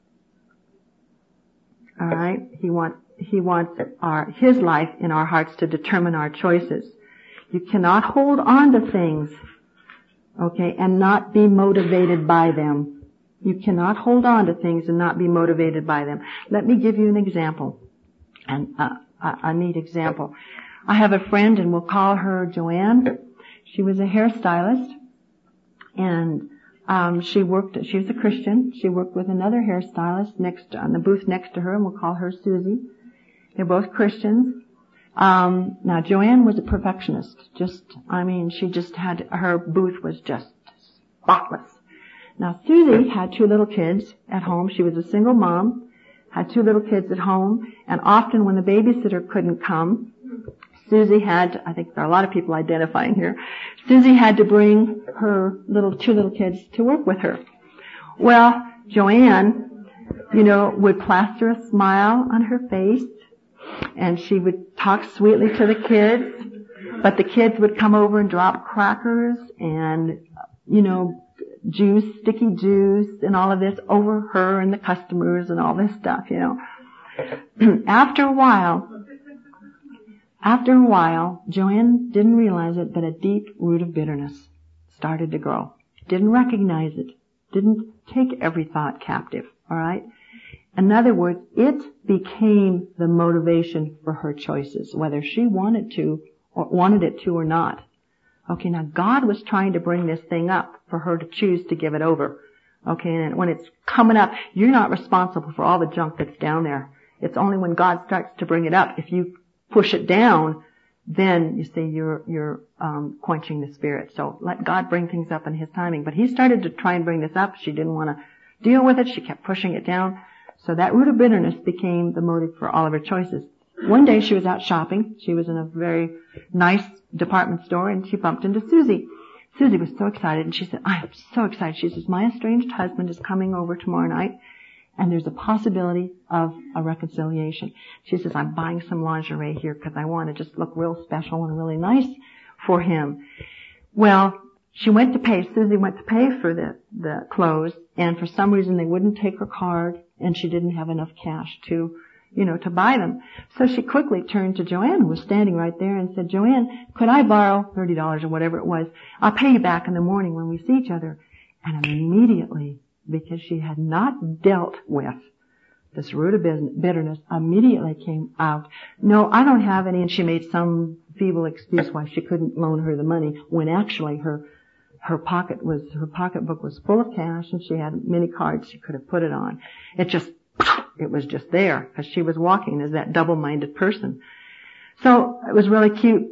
All right? He wants His life in our hearts to determine our choices. You cannot hold on to things, okay, and not be motivated by them. You cannot hold on to things and not be motivated by them. Let me give you an example, and a neat example. I have a friend, and we'll call her Joanne. She was a hairstylist, and she was a Christian. She worked with another hairstylist on the booth next to her, and we'll call her Susie. They're both Christians. Now Joanne was a perfectionist. Her booth was just spotless. Now Susie had 2 little kids at home. She was a single mom, had 2 little kids at home, and often when the babysitter couldn't come, Susie had, I think there are a lot of people identifying here, Susie had to bring her 2 little kids to work with her. Well, Joanne, would plaster a smile on her face, and she would talk sweetly to the kids, but the kids would come over and drop crackers and, sticky juice and all of this over her and the customers and all this stuff, After a while, Joanne didn't realize it, but a deep root of bitterness started to grow. Didn't recognize it. Didn't take every thought captive, all right? In other words, it became the motivation for her choices, whether she wanted it to or not. Okay, now God was trying to bring this thing up for her to choose to give it over. Okay, and when it's coming up, you're not responsible for all the junk that's down there. It's only when God starts to bring it up. If you push it down, then you see you're quenching the spirit. So let God bring things up in His timing. But He started to try and bring this up. She didn't want to deal with it. She kept pushing it down. So that root of bitterness became the motive for all of her choices. One day she was out shopping. She was in a very nice department store, and she bumped into Susie. Susie was so excited, and she said, I am so excited. She says, my estranged husband is coming over tomorrow night, and there's a possibility of a reconciliation. She says, I'm buying some lingerie here because I want to just look real special and really nice for him. Well, Susie went to pay for the clothes, and for some reason they wouldn't take her card, and she didn't have enough cash to buy them. So she quickly turned to Joanne, who was standing right there, and said, Joanne, could I borrow $30 or whatever it was? I'll pay you back in the morning when we see each other. And immediately, because she had not dealt with this root of bitterness, immediately came out, no, I don't have any, and she made some feeble excuse why she couldn't loan her the money, when actually her pocketbook was full of cash, and she had many cards she could have put it on. It was just there, because she was walking as that double-minded person. So it was really cute.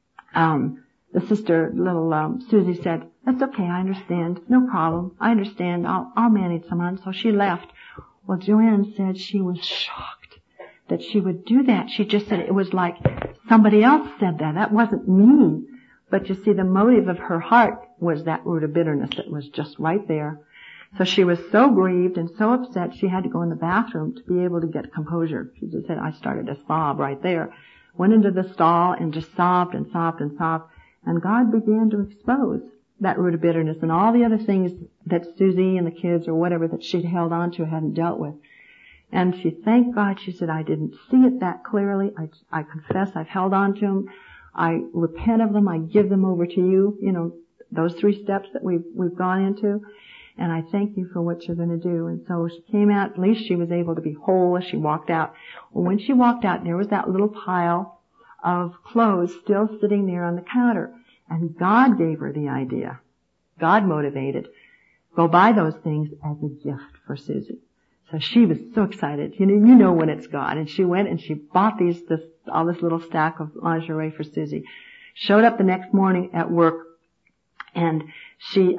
The sister, little Susie, said, that's okay, I understand. No problem. I understand. I'll manage someone. So she left. Well, Joanne said she was shocked that she would do that. She just said it was like somebody else said that. That wasn't me. But you see, the motive of her heart was that root of bitterness that was just right there. So she was so grieved and so upset she had to go in the bathroom to be able to get composure. She just said, I started to sob right there. Went into the stall and just sobbed and sobbed and sobbed. And God began to expose that root of bitterness and all the other things that Susie and the kids or whatever that she'd held on to hadn't dealt with. And she thanked God. She said, I didn't see it that clearly. I confess I've held on to them. I repent of them. I give them over to you. You know, those 3 steps that we've gone into. And I thank you for what you're going to do. And so she came out, at least she was able to be whole as she walked out. Well, when she walked out, there was that little pile of clothes still sitting there on the counter. And God gave her the idea. God motivated. Go buy those things as a gift for Susie. So she was so excited. You know when it's God. And she went and she bought all this little stack of lingerie for Susie. Showed up the next morning at work and she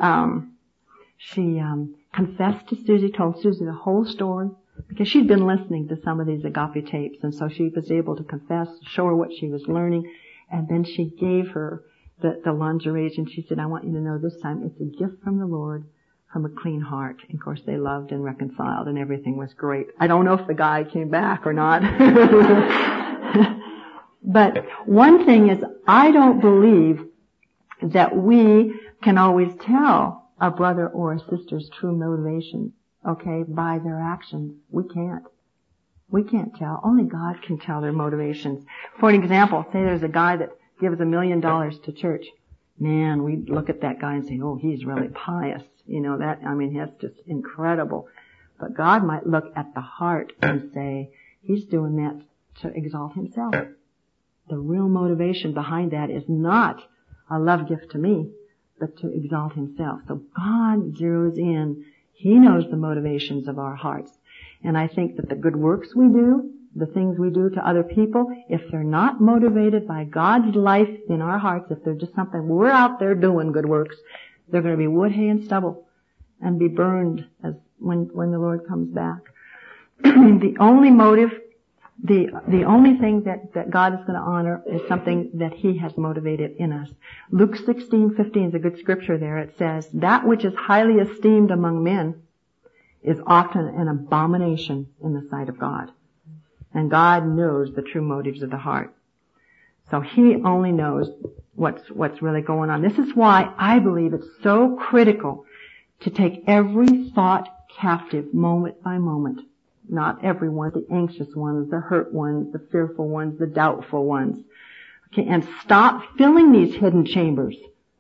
confessed to Susie, told Susie the whole story, because she'd been listening to some of these agape tapes, and so she was able to confess, show her what she was learning, and then she gave her the lingerie, and she said, I want you to know this time it's a gift from the Lord, from a clean heart. And of course they loved and reconciled, and everything was great. I don't know if the guy came back or not. But one thing is, I don't believe that we can always tell a brother or a sister's true motivation, okay, by their actions. We can't. We can't tell. Only God can tell their motivations. For an example, say there's a guy that gives $1 million to church. Man, we look at that guy and say, oh, he's really pious. You know, that's just incredible. But God might look at the heart and say, he's doing that to exalt himself. The real motivation behind that is not a love gift to me, but to exalt himself. So God zeroes in. He knows the motivations of our hearts. And I think that the good works we do, the things we do to other people, if they're not motivated by God's life in our hearts, if they're just something we're out there doing good works, they're going to be wood, hay, and stubble and be burned as when the Lord comes back. The only motive, the only thing that God is going to honor is something that He has motivated in us. Luke 16:15 is a good scripture there. It says, that which is highly esteemed among men is often an abomination in the sight of God. And God knows the true motives of the heart. So He only knows what's really going on. This is why I believe it's so critical to take every thought captive moment by moment. Not everyone, the anxious ones, the hurt ones, the fearful ones, the doubtful ones. Okay, and stop filling these hidden chambers.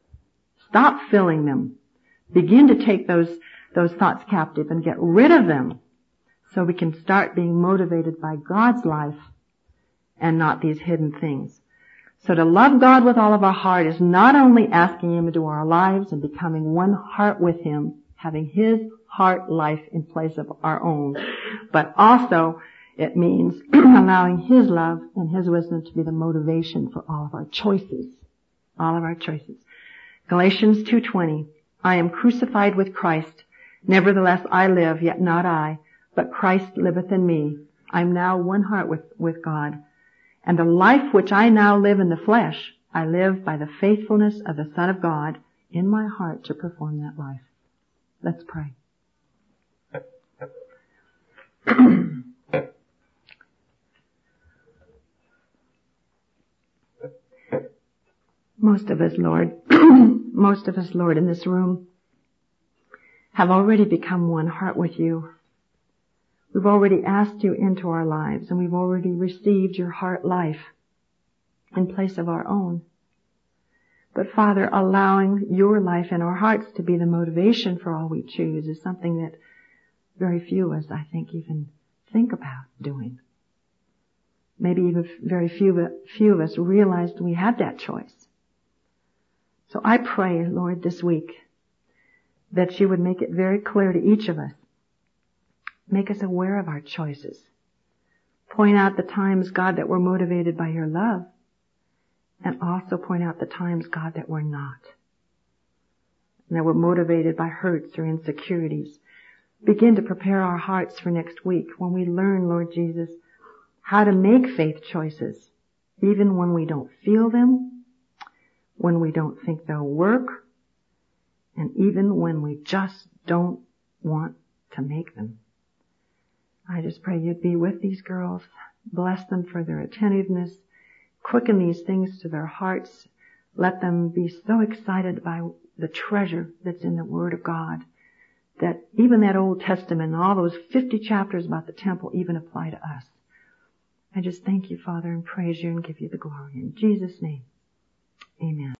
Stop filling them. Begin to take those thoughts captive and get rid of them so we can start being motivated by God's life and not these hidden things. So to love God with all of our heart is not only asking Him into our lives and becoming one heart with Him, having His heart life in place of our own, but also it means allowing His love and His wisdom to be the motivation for all of our choices. All of our choices. Galatians 2:20, I am crucified with Christ. Nevertheless I live, yet not I, but Christ liveth in me. I am now one heart with God. And the life which I now live in the flesh, I live by the faithfulness of the Son of God in my heart to perform that life. Let's pray. Most of us, Lord, in this room have already become one heart with you. We've already asked you into our lives, and we've already received your heart life in place of our own. But Father, allowing your life in our hearts to be the motivation for all we choose is something that very few of us, I think, even think about doing. Maybe even very few of us realized we had that choice. So I pray, Lord, this week that you would make it very clear to each of us. Make us aware of our choices. Point out the times, God, that we're motivated by your love. And also point out the times, God, that we're not. And that we're motivated by hurts or insecurities. Begin to prepare our hearts for next week when we learn, Lord Jesus, how to make faith choices. Even when we don't feel them, when we don't think they'll work, and even when we just don't want to make them. I just pray you'd be with these girls, bless them for their attentiveness, quicken these things to their hearts, let them be so excited by the treasure that's in the Word of God, that even that Old Testament and all those 50 chapters about the temple even apply to us. I just thank you, Father, and praise you and give you the glory. In Jesus' name, amen.